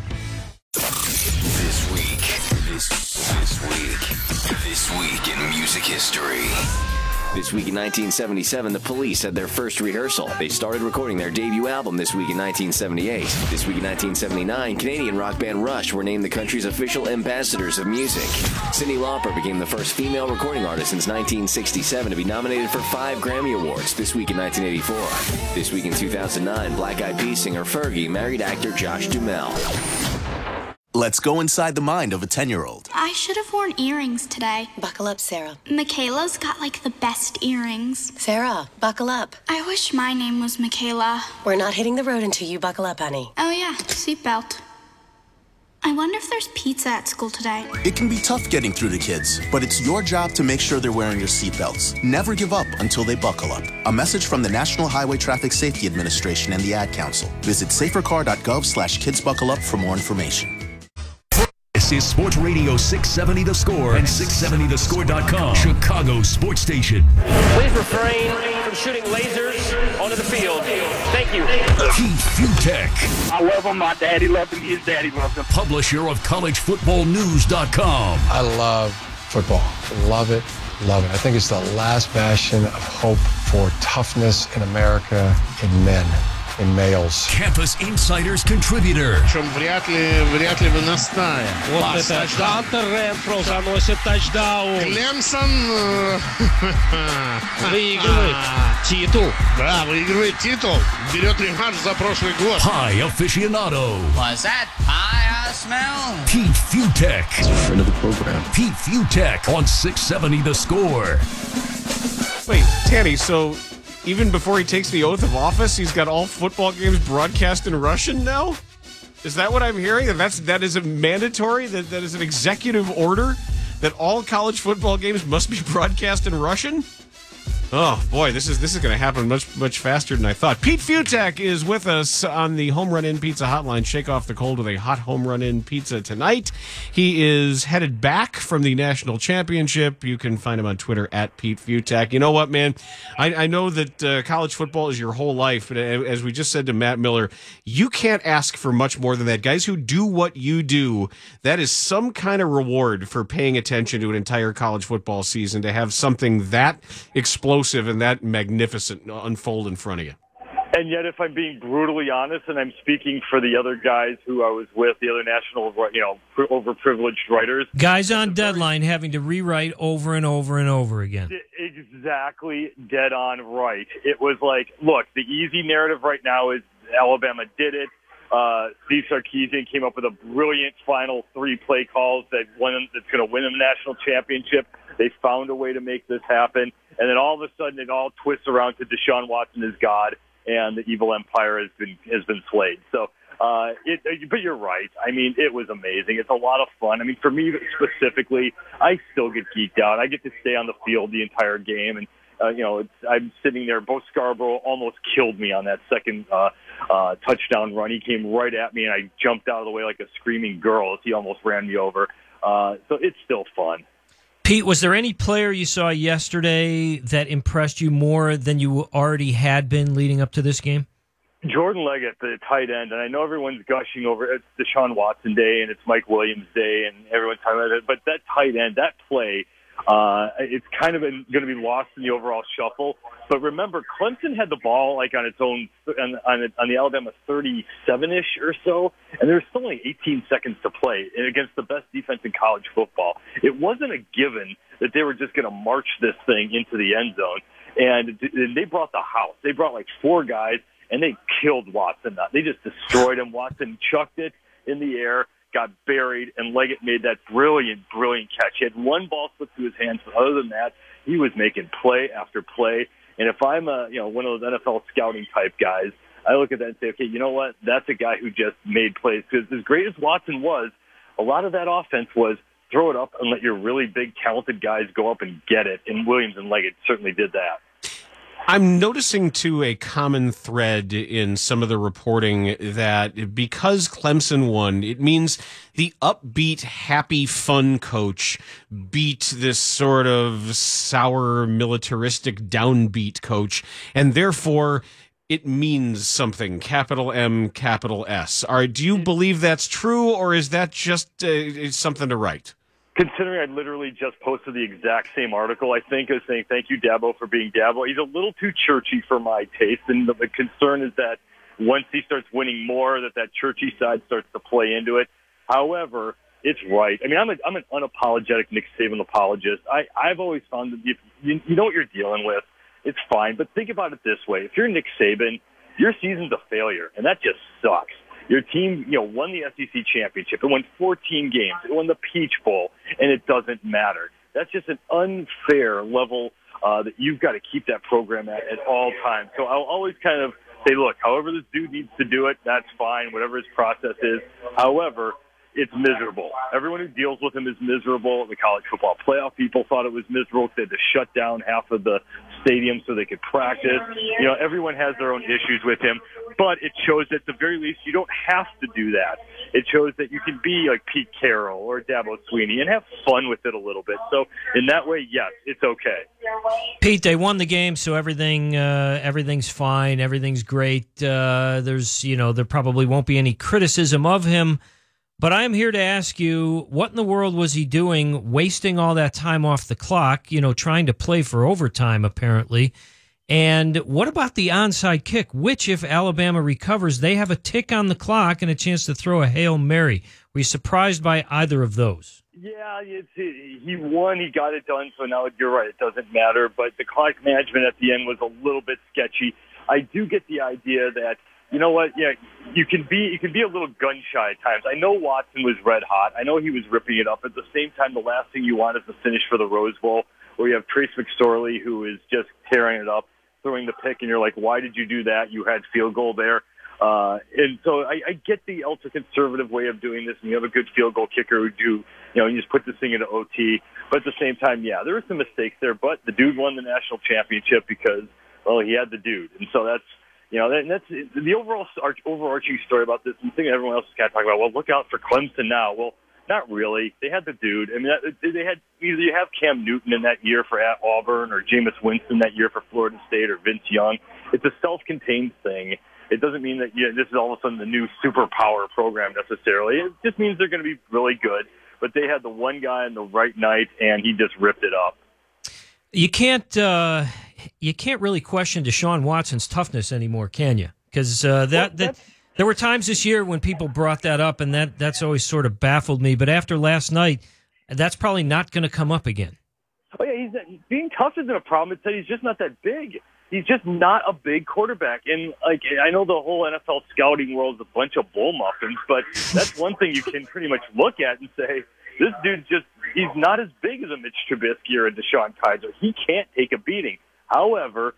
This week in music history. This week in 1977, the Police had their first rehearsal. They started recording their debut album this week in 1978. This week in 1979, Canadian rock band Rush were named the country's official ambassadors of music. Cyndi Lauper became the first female recording artist since 1967 to be nominated for 5 Grammy Awards this week in 1984. This week in 2009, Black Eyed Peas singer Fergie married actor Josh Duhamel. Let's go inside the mind of a 10-year-old. I should have worn earrings today. Buckle up, Sarah. Michaela's got like the best earrings. Sarah, buckle up. I wish my name was Michaela. We're not hitting the road until you buckle up, honey. Oh yeah, seatbelt. I wonder if there's pizza at school today. It can be tough getting through to kids, but it's your job to make sure they're wearing your seatbelts. Never give up until they buckle up. A message from the National Highway Traffic Safety Administration and the Ad Council. Visit safercar.gov/kidsbuckleup for more information. This is Sports Radio 670 The Score and 670thescore.com. Chicago's sports station. Please refrain from shooting lasers onto the field. Thank you. Keith Futek. I love him. My daddy loved him. His daddy loved him. Publisher of collegefootballnews.com. I love football. Love it. Love it. I think it's the last bastion of hope for toughness in America in men. In males. Campus Insiders contributor. Вряд ли выносная. Вот это Хантер Ренфро заносит тачдаун. Клемсон выигрывает титул. Да, выигрывает титул. Берет реванш за прошлый год. Pie aficionado. Was that pie I smell? Pete Futek. He's a friend of the program. Pete Futek on 670 The Score. Wait, Tanny, so even before he takes the oath of office, he's got all football games broadcast in Russian now? Is that what I'm hearing? That is a mandatory? That is an executive order that all college football games must be broadcast in Russian? Oh, boy, this is going to happen much faster than I thought. Pete Fiutak is with us on the Home Run In Pizza Hotline. Shake off the cold with a hot Home Run In pizza tonight. He is headed back from the national championship. You can find him on Twitter at Pete Fiutak. You know what, man? I know that college football is your whole life, but as we just said to Matt Miller, you can't ask for much more than that. Guys who do what you do, that is some kind of reward for paying attention to an entire college football season, to have something that explosive and that magnificent unfold in front of you. And yet, if I'm being brutally honest, and I'm speaking for the other guys who I was with, the other national, overprivileged writers. Guys on deadline having to rewrite over and over and over again. Exactly dead on right. It was like, look, the easy narrative right now is Alabama did it. Steve Sarkisian came up with a brilliant final 3 play calls that's going to win them the national championship. They found a way to make this happen. And then all of a sudden it all twists around to Deshaun Watson is God and the evil empire has been slayed. So, but you're right. I mean, it was amazing. It's a lot of fun. I mean, for me specifically, I still get geeked out. I get to stay on the field the entire game. And, I'm sitting there. Bo Scarborough almost killed me on that second touchdown run. He came right at me and I jumped out of the way like a screaming girl as he almost ran me over. So it's still fun. Pete, was there any player you saw yesterday that impressed you more than you already had been leading up to this game? Jordan Leggett, the tight end, and I know everyone's gushing over it's Deshaun Watson Day and it's Mike Williams Day and everyone's talking about it, but that tight end, that play, it's kind of going to be lost in the overall shuffle. But remember, Clemson had the ball like on its own on the Alabama 37-ish or so, and there was still only 18 seconds to play against the best defense in college football. It wasn't a given that they were just going to march this thing into the end zone, and they brought the house. They brought like 4 guys, and they killed Watson. They just destroyed him. Watson chucked it in the air, got buried, and Leggett made that brilliant catch. He had one ball slip through his hands, but other than that, he was making play after play. And if I'm one of those NFL scouting type guys, I look at that and say, okay, you know what? That's a guy who just made plays. Because as great as Watson was, a lot of that offense was throw it up and let your really big, talented guys go up and get it. And Williams and Leggett certainly did that. I'm noticing, too, a common thread in some of the reporting that because Clemson won, it means the upbeat, happy, fun coach beat this sort of sour, militaristic, downbeat coach, and therefore it means something, capital M, capital S. Do you believe that's true, or is that just something to write? Considering I literally just posted the exact same article, I think, is saying thank you, Dabo, for being Dabo. He's a little too churchy for my taste, and the concern is that once he starts winning more, that churchy side starts to play into it. However, it's right. I mean, I'm an unapologetic Nick Saban apologist. I've always found that if you know what you're dealing with, it's fine. But think about it this way: if you're Nick Saban, your season's a failure, and that just sucks. Your team, won the SEC championship. It won 14 games. It won the Peach Bowl, and it doesn't matter. That's just an unfair level that you've got to keep that program at all times. So I'll always kind of say, look, however this dude needs to do it, that's fine, whatever his process is. However, it's miserable. Everyone who deals with him is miserable. The college football playoff people thought it was miserable. They had to shut down half of the stadium so they could practice. Everyone has their own issues with him, but it shows that at the very least you don't have to do that. It shows that you can be like Pete Carroll or Dabo Swinney and have fun with it a little bit. So in that way, yes, it's okay. Pete, they won the game, so everything's fine. Everything's great. There probably won't be any criticism of him. But I'm here to ask you, what in the world was he doing, wasting all that time off the clock, trying to play for overtime, apparently? And what about the onside kick, which, if Alabama recovers, they have a tick on the clock and a chance to throw a Hail Mary? Were you surprised by either of those? Yeah, he won. He got it done. So now you're right. It doesn't matter. But the clock management at the end was a little bit sketchy. I do get the idea that, you know what? Yeah, you can be a little gun shy at times. I know Watson was red hot. I know he was ripping it up. At the same time, the last thing you want is to finish for the Rose Bowl, where you have Trace McSorley, who is just tearing it up, throwing the pick, and you're like, why did you do that? You had field goal there. And so I get the ultra-conservative way of doing this, and you have a good field goal kicker who you just put this thing into OT. But at the same time, yeah, there were some mistakes there, but the dude won the national championship because, well, he had the dude. And so that's the overall overarching story about this, and the thing that everyone else is kind of talking about, well, look out for Clemson now. Well, not really. They had the dude. I mean, they had either you have Cam Newton in that year for Auburn, or Jameis Winston that year for Florida State, or Vince Young. It's a self-contained thing. It doesn't mean that this is all of a sudden the new superpower program necessarily. It just means they're going to be really good. But they had the one guy on the right night, and he just ripped it up. You can't really question Deshaun Watson's toughness anymore, can you? Because there were times this year when people brought that up, and that's always sort of baffled me. But after last night, that's probably not going to come up again. Oh yeah, being tough isn't a problem. It's that he's just not that big. He's just not a big quarterback. And I know the whole NFL scouting world is a bunch of bull muffins, but that's one thing you can pretty much look at and say, this dude's he's not as big as a Mitch Trubisky or a DeShone Kizer. He can't take a beating. However,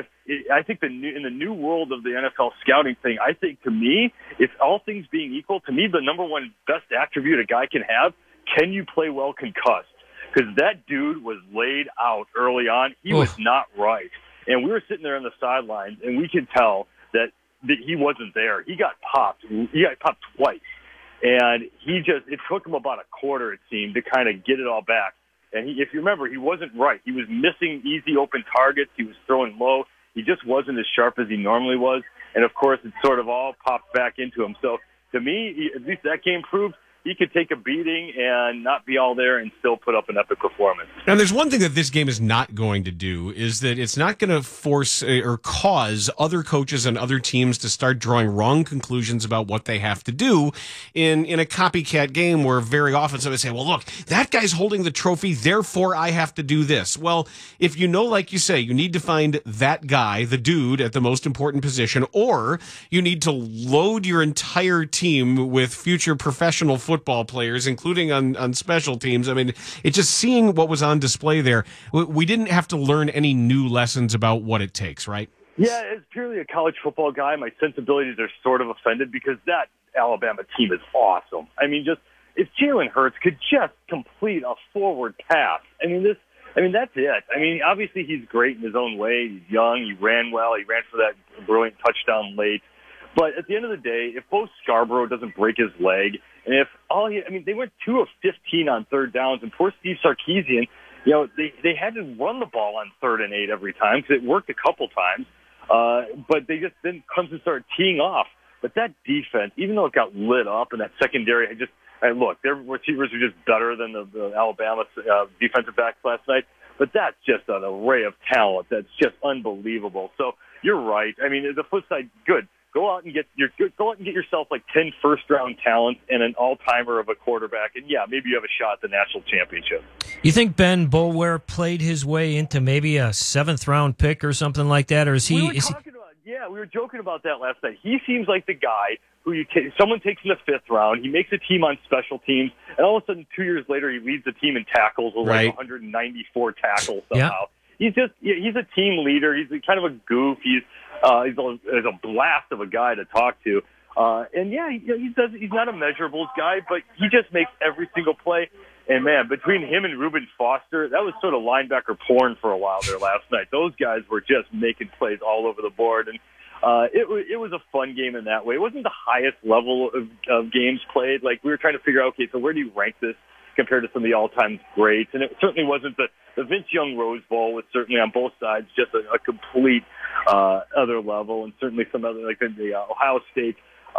I think in the new world of the NFL scouting thing, I think to me, if all things being equal, to me, the number one best attribute a guy can have, can you play well concussed? Because that dude was laid out early on. He was not right. And we were sitting there on the sidelines, and we could tell that he wasn't there. He got popped. He got popped twice. And it took him about a quarter, it seemed, to kind of get it all back. And if you remember, he wasn't right. He was missing easy open targets. He was throwing low. He just wasn't as sharp as he normally was. And, of course, it sort of all popped back into him. So, to me, at least that game proved he could take a beating and not be all there and still put up an epic performance. Now, there's one thing that this game is not going to do, is that it's not going to force or cause other coaches and other teams to start drawing wrong conclusions about what they have to do in a copycat game where very often somebody say, well, look, that guy's holding the trophy, therefore I have to do this. Well, if you know, like you say, you need to find that guy, the dude at the most important position, or you need to load your entire team with future professional football players, including on special teams. I mean, it's just seeing what was on display there. We didn't have to learn any new lessons about what it takes, right? Yeah, as purely a college football guy, my sensibilities are sort of offended because that Alabama team is awesome. I mean, just if Jalen Hurts could just complete a forward pass, that's it. I mean, obviously he's great in his own way. He's young. He ran well. He ran for that brilliant touchdown late. But at the end of the day, if Bo Scarborough doesn't break his leg, and if they went 2 of 15 on third downs, and poor Steve Sarkisian, they had to run the ball on 3rd and 8 every time because it worked a couple times. But then Clemson started teeing off. But that defense, even though it got lit up, and that secondary, their receivers are just better than the Alabama defensive backs last night. But that's just an array of talent that's just unbelievable. So you're right. I mean, the flip side, good. Go out and get yourself like 10 first-round talents and an all-timer of a quarterback, and yeah, maybe you have a shot at the national championship. You think Ben Boulware played his way into maybe a 7th-round pick or something like that, or is he? We were joking about that last night. He seems like the guy who someone takes in the 5th round. He makes a team on special teams, and all of a sudden, 2 years later, he leads the team in tackles with like 194 tackles somehow. Yeah. He's a team leader. He's kind of a goof. He's a blast of a guy to talk to. He's not a measurables guy, but he just makes every single play. And man, between him and Reuben Foster, that was sort of linebacker porn for a while there last night. Those guys were just making plays all over the board, and it was a fun game in that way. It wasn't the highest level of games played. Like, we were trying to figure out, okay, so where do you rank this compared to some of the all-time greats? And it certainly wasn't the Vince Young Rose Bowl was certainly on both sides just a complete other level, and certainly some other, like the Ohio State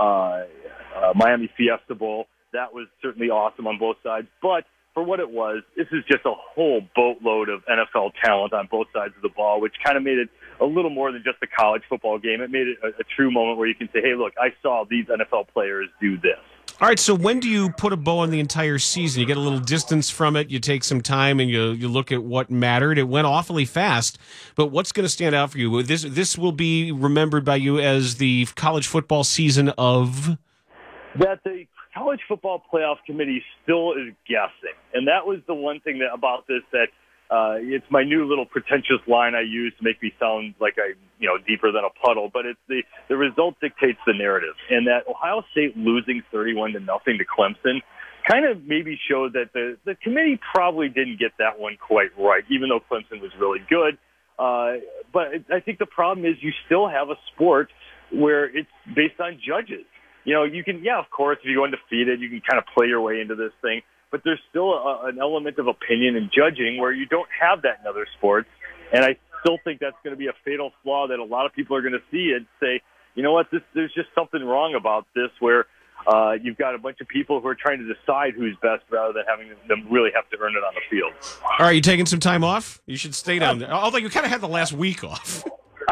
Miami Fiesta Bowl, that was certainly awesome on both sides. But for what it was, this is just a whole boatload of NFL talent on both sides of the ball, which kind of made it a little more than just a college football game. It made it a true moment where you can say, hey, look, I saw these NFL players do this. All right, so when do you put a bow on the entire season? You get a little distance from it, you take some time, and you look at what mattered. It went awfully fast, but what's going to stand out for you? This will be remembered by you as the college football season of? That the College Football Playoff Committee still is guessing, and that was the one thing about this that It's my new little pretentious line I use to make me sound like I'm, deeper than a puddle. But it's the result dictates the narrative, and that Ohio State losing 31-0 to Clemson kind of maybe showed that the committee probably didn't get that one quite right, even though Clemson was really good. But I think the problem is you still have a sport where it's based on judges. You can, of course, if you go undefeated, you can kind of play your way into this thing. But there's still an element of opinion and judging where you don't have that in other sports. And I still think that's going to be a fatal flaw that a lot of people are going to see and say, you know what, there's just something wrong about this where you've got a bunch of people who are trying to decide who's best rather than having them really have to earn it on the field. All right, you taking some time off? You should stay down there. Although you kind of had the last week off.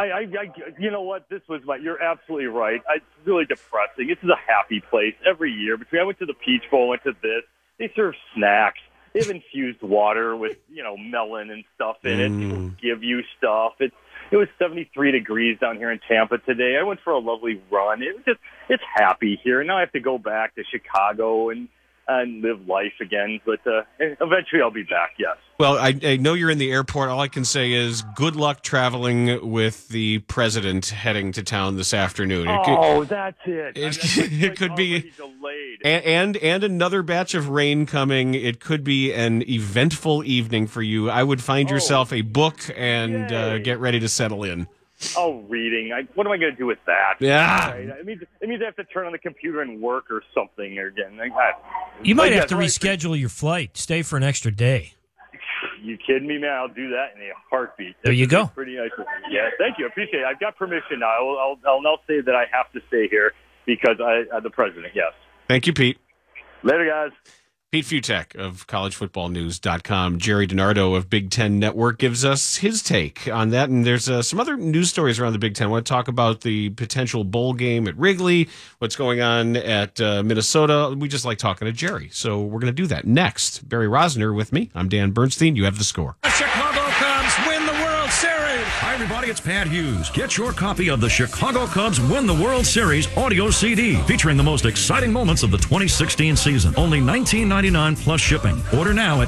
You know what? You're absolutely right. It's really depressing. This is a happy place every year. I went to the Peach Bowl, went to this. They serve snacks. They have infused water with, melon and stuff in it. People give you stuff. It was 73 degrees down here in Tampa today. I went for a lovely run. It's happy here. Now I have to go back to Chicago and live life again. But eventually I'll be back, yes. Well, I know you're in the airport. All I can say is good luck traveling with the president heading to town this afternoon. That's it. It could be delayed. And another batch of rain coming. It could be an eventful evening for you. I would find yourself a book and get ready to settle in. Oh, reading. What am I going to do with that? Yeah. Right? It means I have to turn on the computer and work or something again. You might have to reschedule your flight. Stay for an extra day. You kidding me, man? I'll do that in a heartbeat. There you go. Pretty nice. Yeah, thank you. I appreciate it. I've got permission now. I'll now say that I have to stay here because I'm the president, yes. Thank you, Pete. Later, guys. Pete Futek of collegefootballnews.com. Jerry DiNardo of Big Ten Network gives us his take on that. And there's some other news stories around the Big Ten. I want to talk about the potential bowl game at Wrigley, what's going on at Minnesota. We just like talking to Jerry. So we're going to do that next. Barry Rosner with me. I'm Dan Bernstein. You have the score. The Chicago Cubs win the World Series. Hi, everybody. It's Pat Hughes. Get your copy of the Chicago Cubs Win the World Series audio CD featuring the most exciting moments of the 2016 season. Only $19.99 plus shipping. Order now at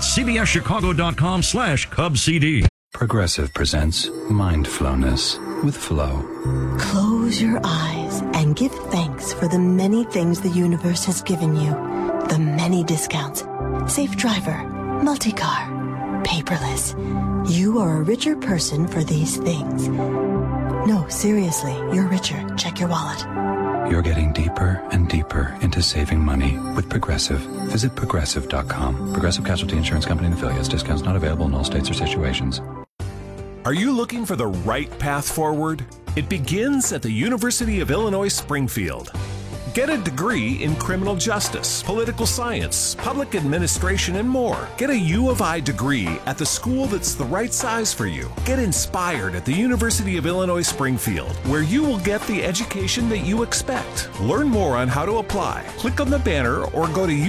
cbschicago.com/CubsCD. Progressive presents Mindfulness with Flow. Close your eyes and give thanks for the many things the universe has given you. The many discounts. Safe driver, multi-car, paperless. You are a richer person for these things. No, seriously, you're richer. Check your wallet. You're getting deeper and deeper into saving money with Progressive. Visit Progressive.com. Progressive Casualty Insurance Company and affiliates. Discounts not available in all states or situations. Are you looking for the right path forward? It begins at the University of Illinois Springfield. Get a degree in criminal justice, political science, public administration, and more. Get a U of I degree at the school that's the right size for you. Get inspired at the University of Illinois Springfield, where you will get the education that you expect. Learn more on how to apply. Click on the banner or go to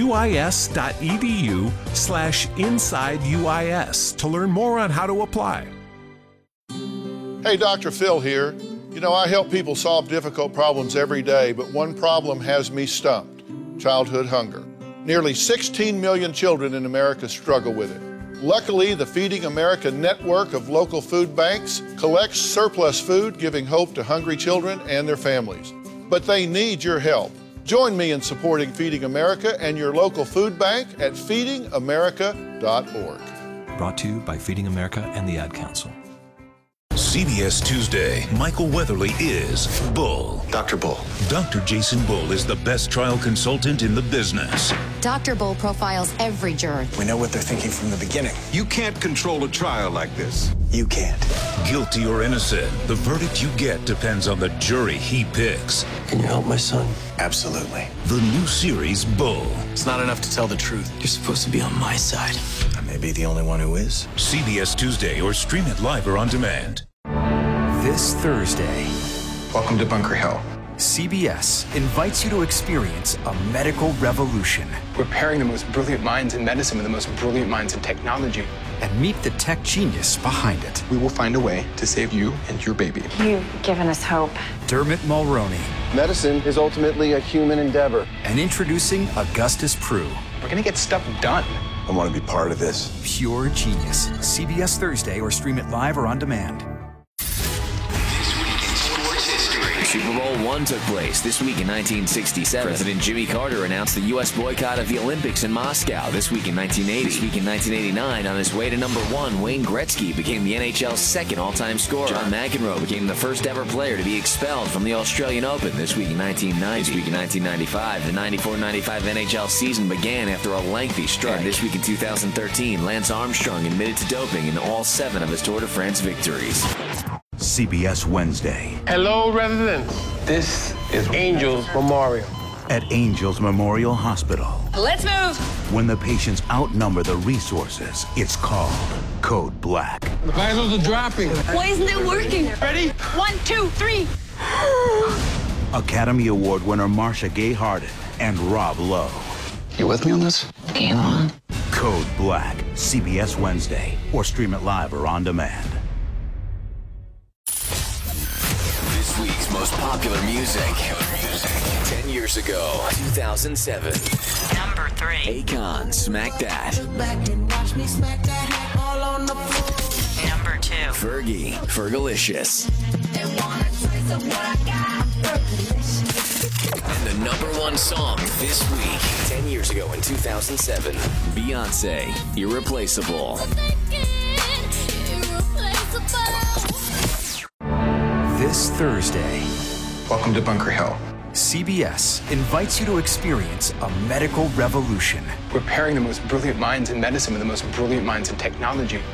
uis.edu/InsideUIS to learn more on how to apply. Hey, Dr. Phil here. You know, I help people solve difficult problems every day, but one problem has me stumped: childhood hunger. Nearly 16 million children in America struggle with it. Luckily, the Feeding America network of local food banks collects surplus food, giving hope to hungry children and their families. But they need your help. Join me in supporting Feeding America and your local food bank at feedingamerica.org. Brought to you by Feeding America and the Ad Council. CBS Tuesday, Michael Weatherly is Bull. Dr. Bull. Dr. Jason Bull is the best trial consultant in the business. Dr. Bull profiles every juror. We know what they're thinking from the beginning. You can't control a trial like this. You can't. Guilty or innocent, the verdict you get depends on the jury he picks. Can you help my son? Absolutely. The new series, Bull. It's not enough to tell the truth. You're supposed to be on my side. I may be the only one who is. CBS Tuesday, or stream it live or on demand. This Thursday, welcome to Bunker Hill. CBS invites you to experience a medical revolution. We're pairing the most brilliant minds in medicine with the most brilliant minds in technology. And meet the tech genius behind it. We will find a way to save you and your baby. You've given us hope. Dermot Mulroney. Medicine is ultimately a human endeavor. And introducing Augustus Prew. We're going to get stuff done. I want to be part of this. Pure genius. CBS Thursday or stream it live or on demand. Super Bowl I took place this week in 1967. President Jimmy Carter announced the U.S. boycott of the Olympics in Moscow this week in 1980. This week in 1989, on his way to number 1, Wayne Gretzky became the NHL's second all-time scorer. John McEnroe became the first ever player to be expelled from the Australian Open this week in 1990. This week in 1995, the 94-95 NHL season began after a lengthy strike. And this week in 2013, Lance Armstrong admitted to doping in all 7 of his Tour de France victories. CBS Wednesday. Hello, residents. This is Angels Memorial. At Angels Memorial Hospital. Let's move. When the patients outnumber the resources, it's called Code Black. The vitals are dropping. Why isn't it working? Ready? 1, 2, 3. Academy Award winner Marcia Gay Harden and Rob Lowe. You with me on this? Game on. Code Black. CBS Wednesday. Or stream it live or on demand. This week's most popular music. 10 years ago, 2007. Number 3. Akon, Smack That. Number 2. Fergie, Fergalicious. And the number 1 song this week, 10 years ago in 2007. Beyonce, Irreplaceable. This Thursday, Welcome to Bunker Hill. CBS invites you to experience a medical revolution. We're pairing the most brilliant minds in medicine with the most brilliant minds in technology.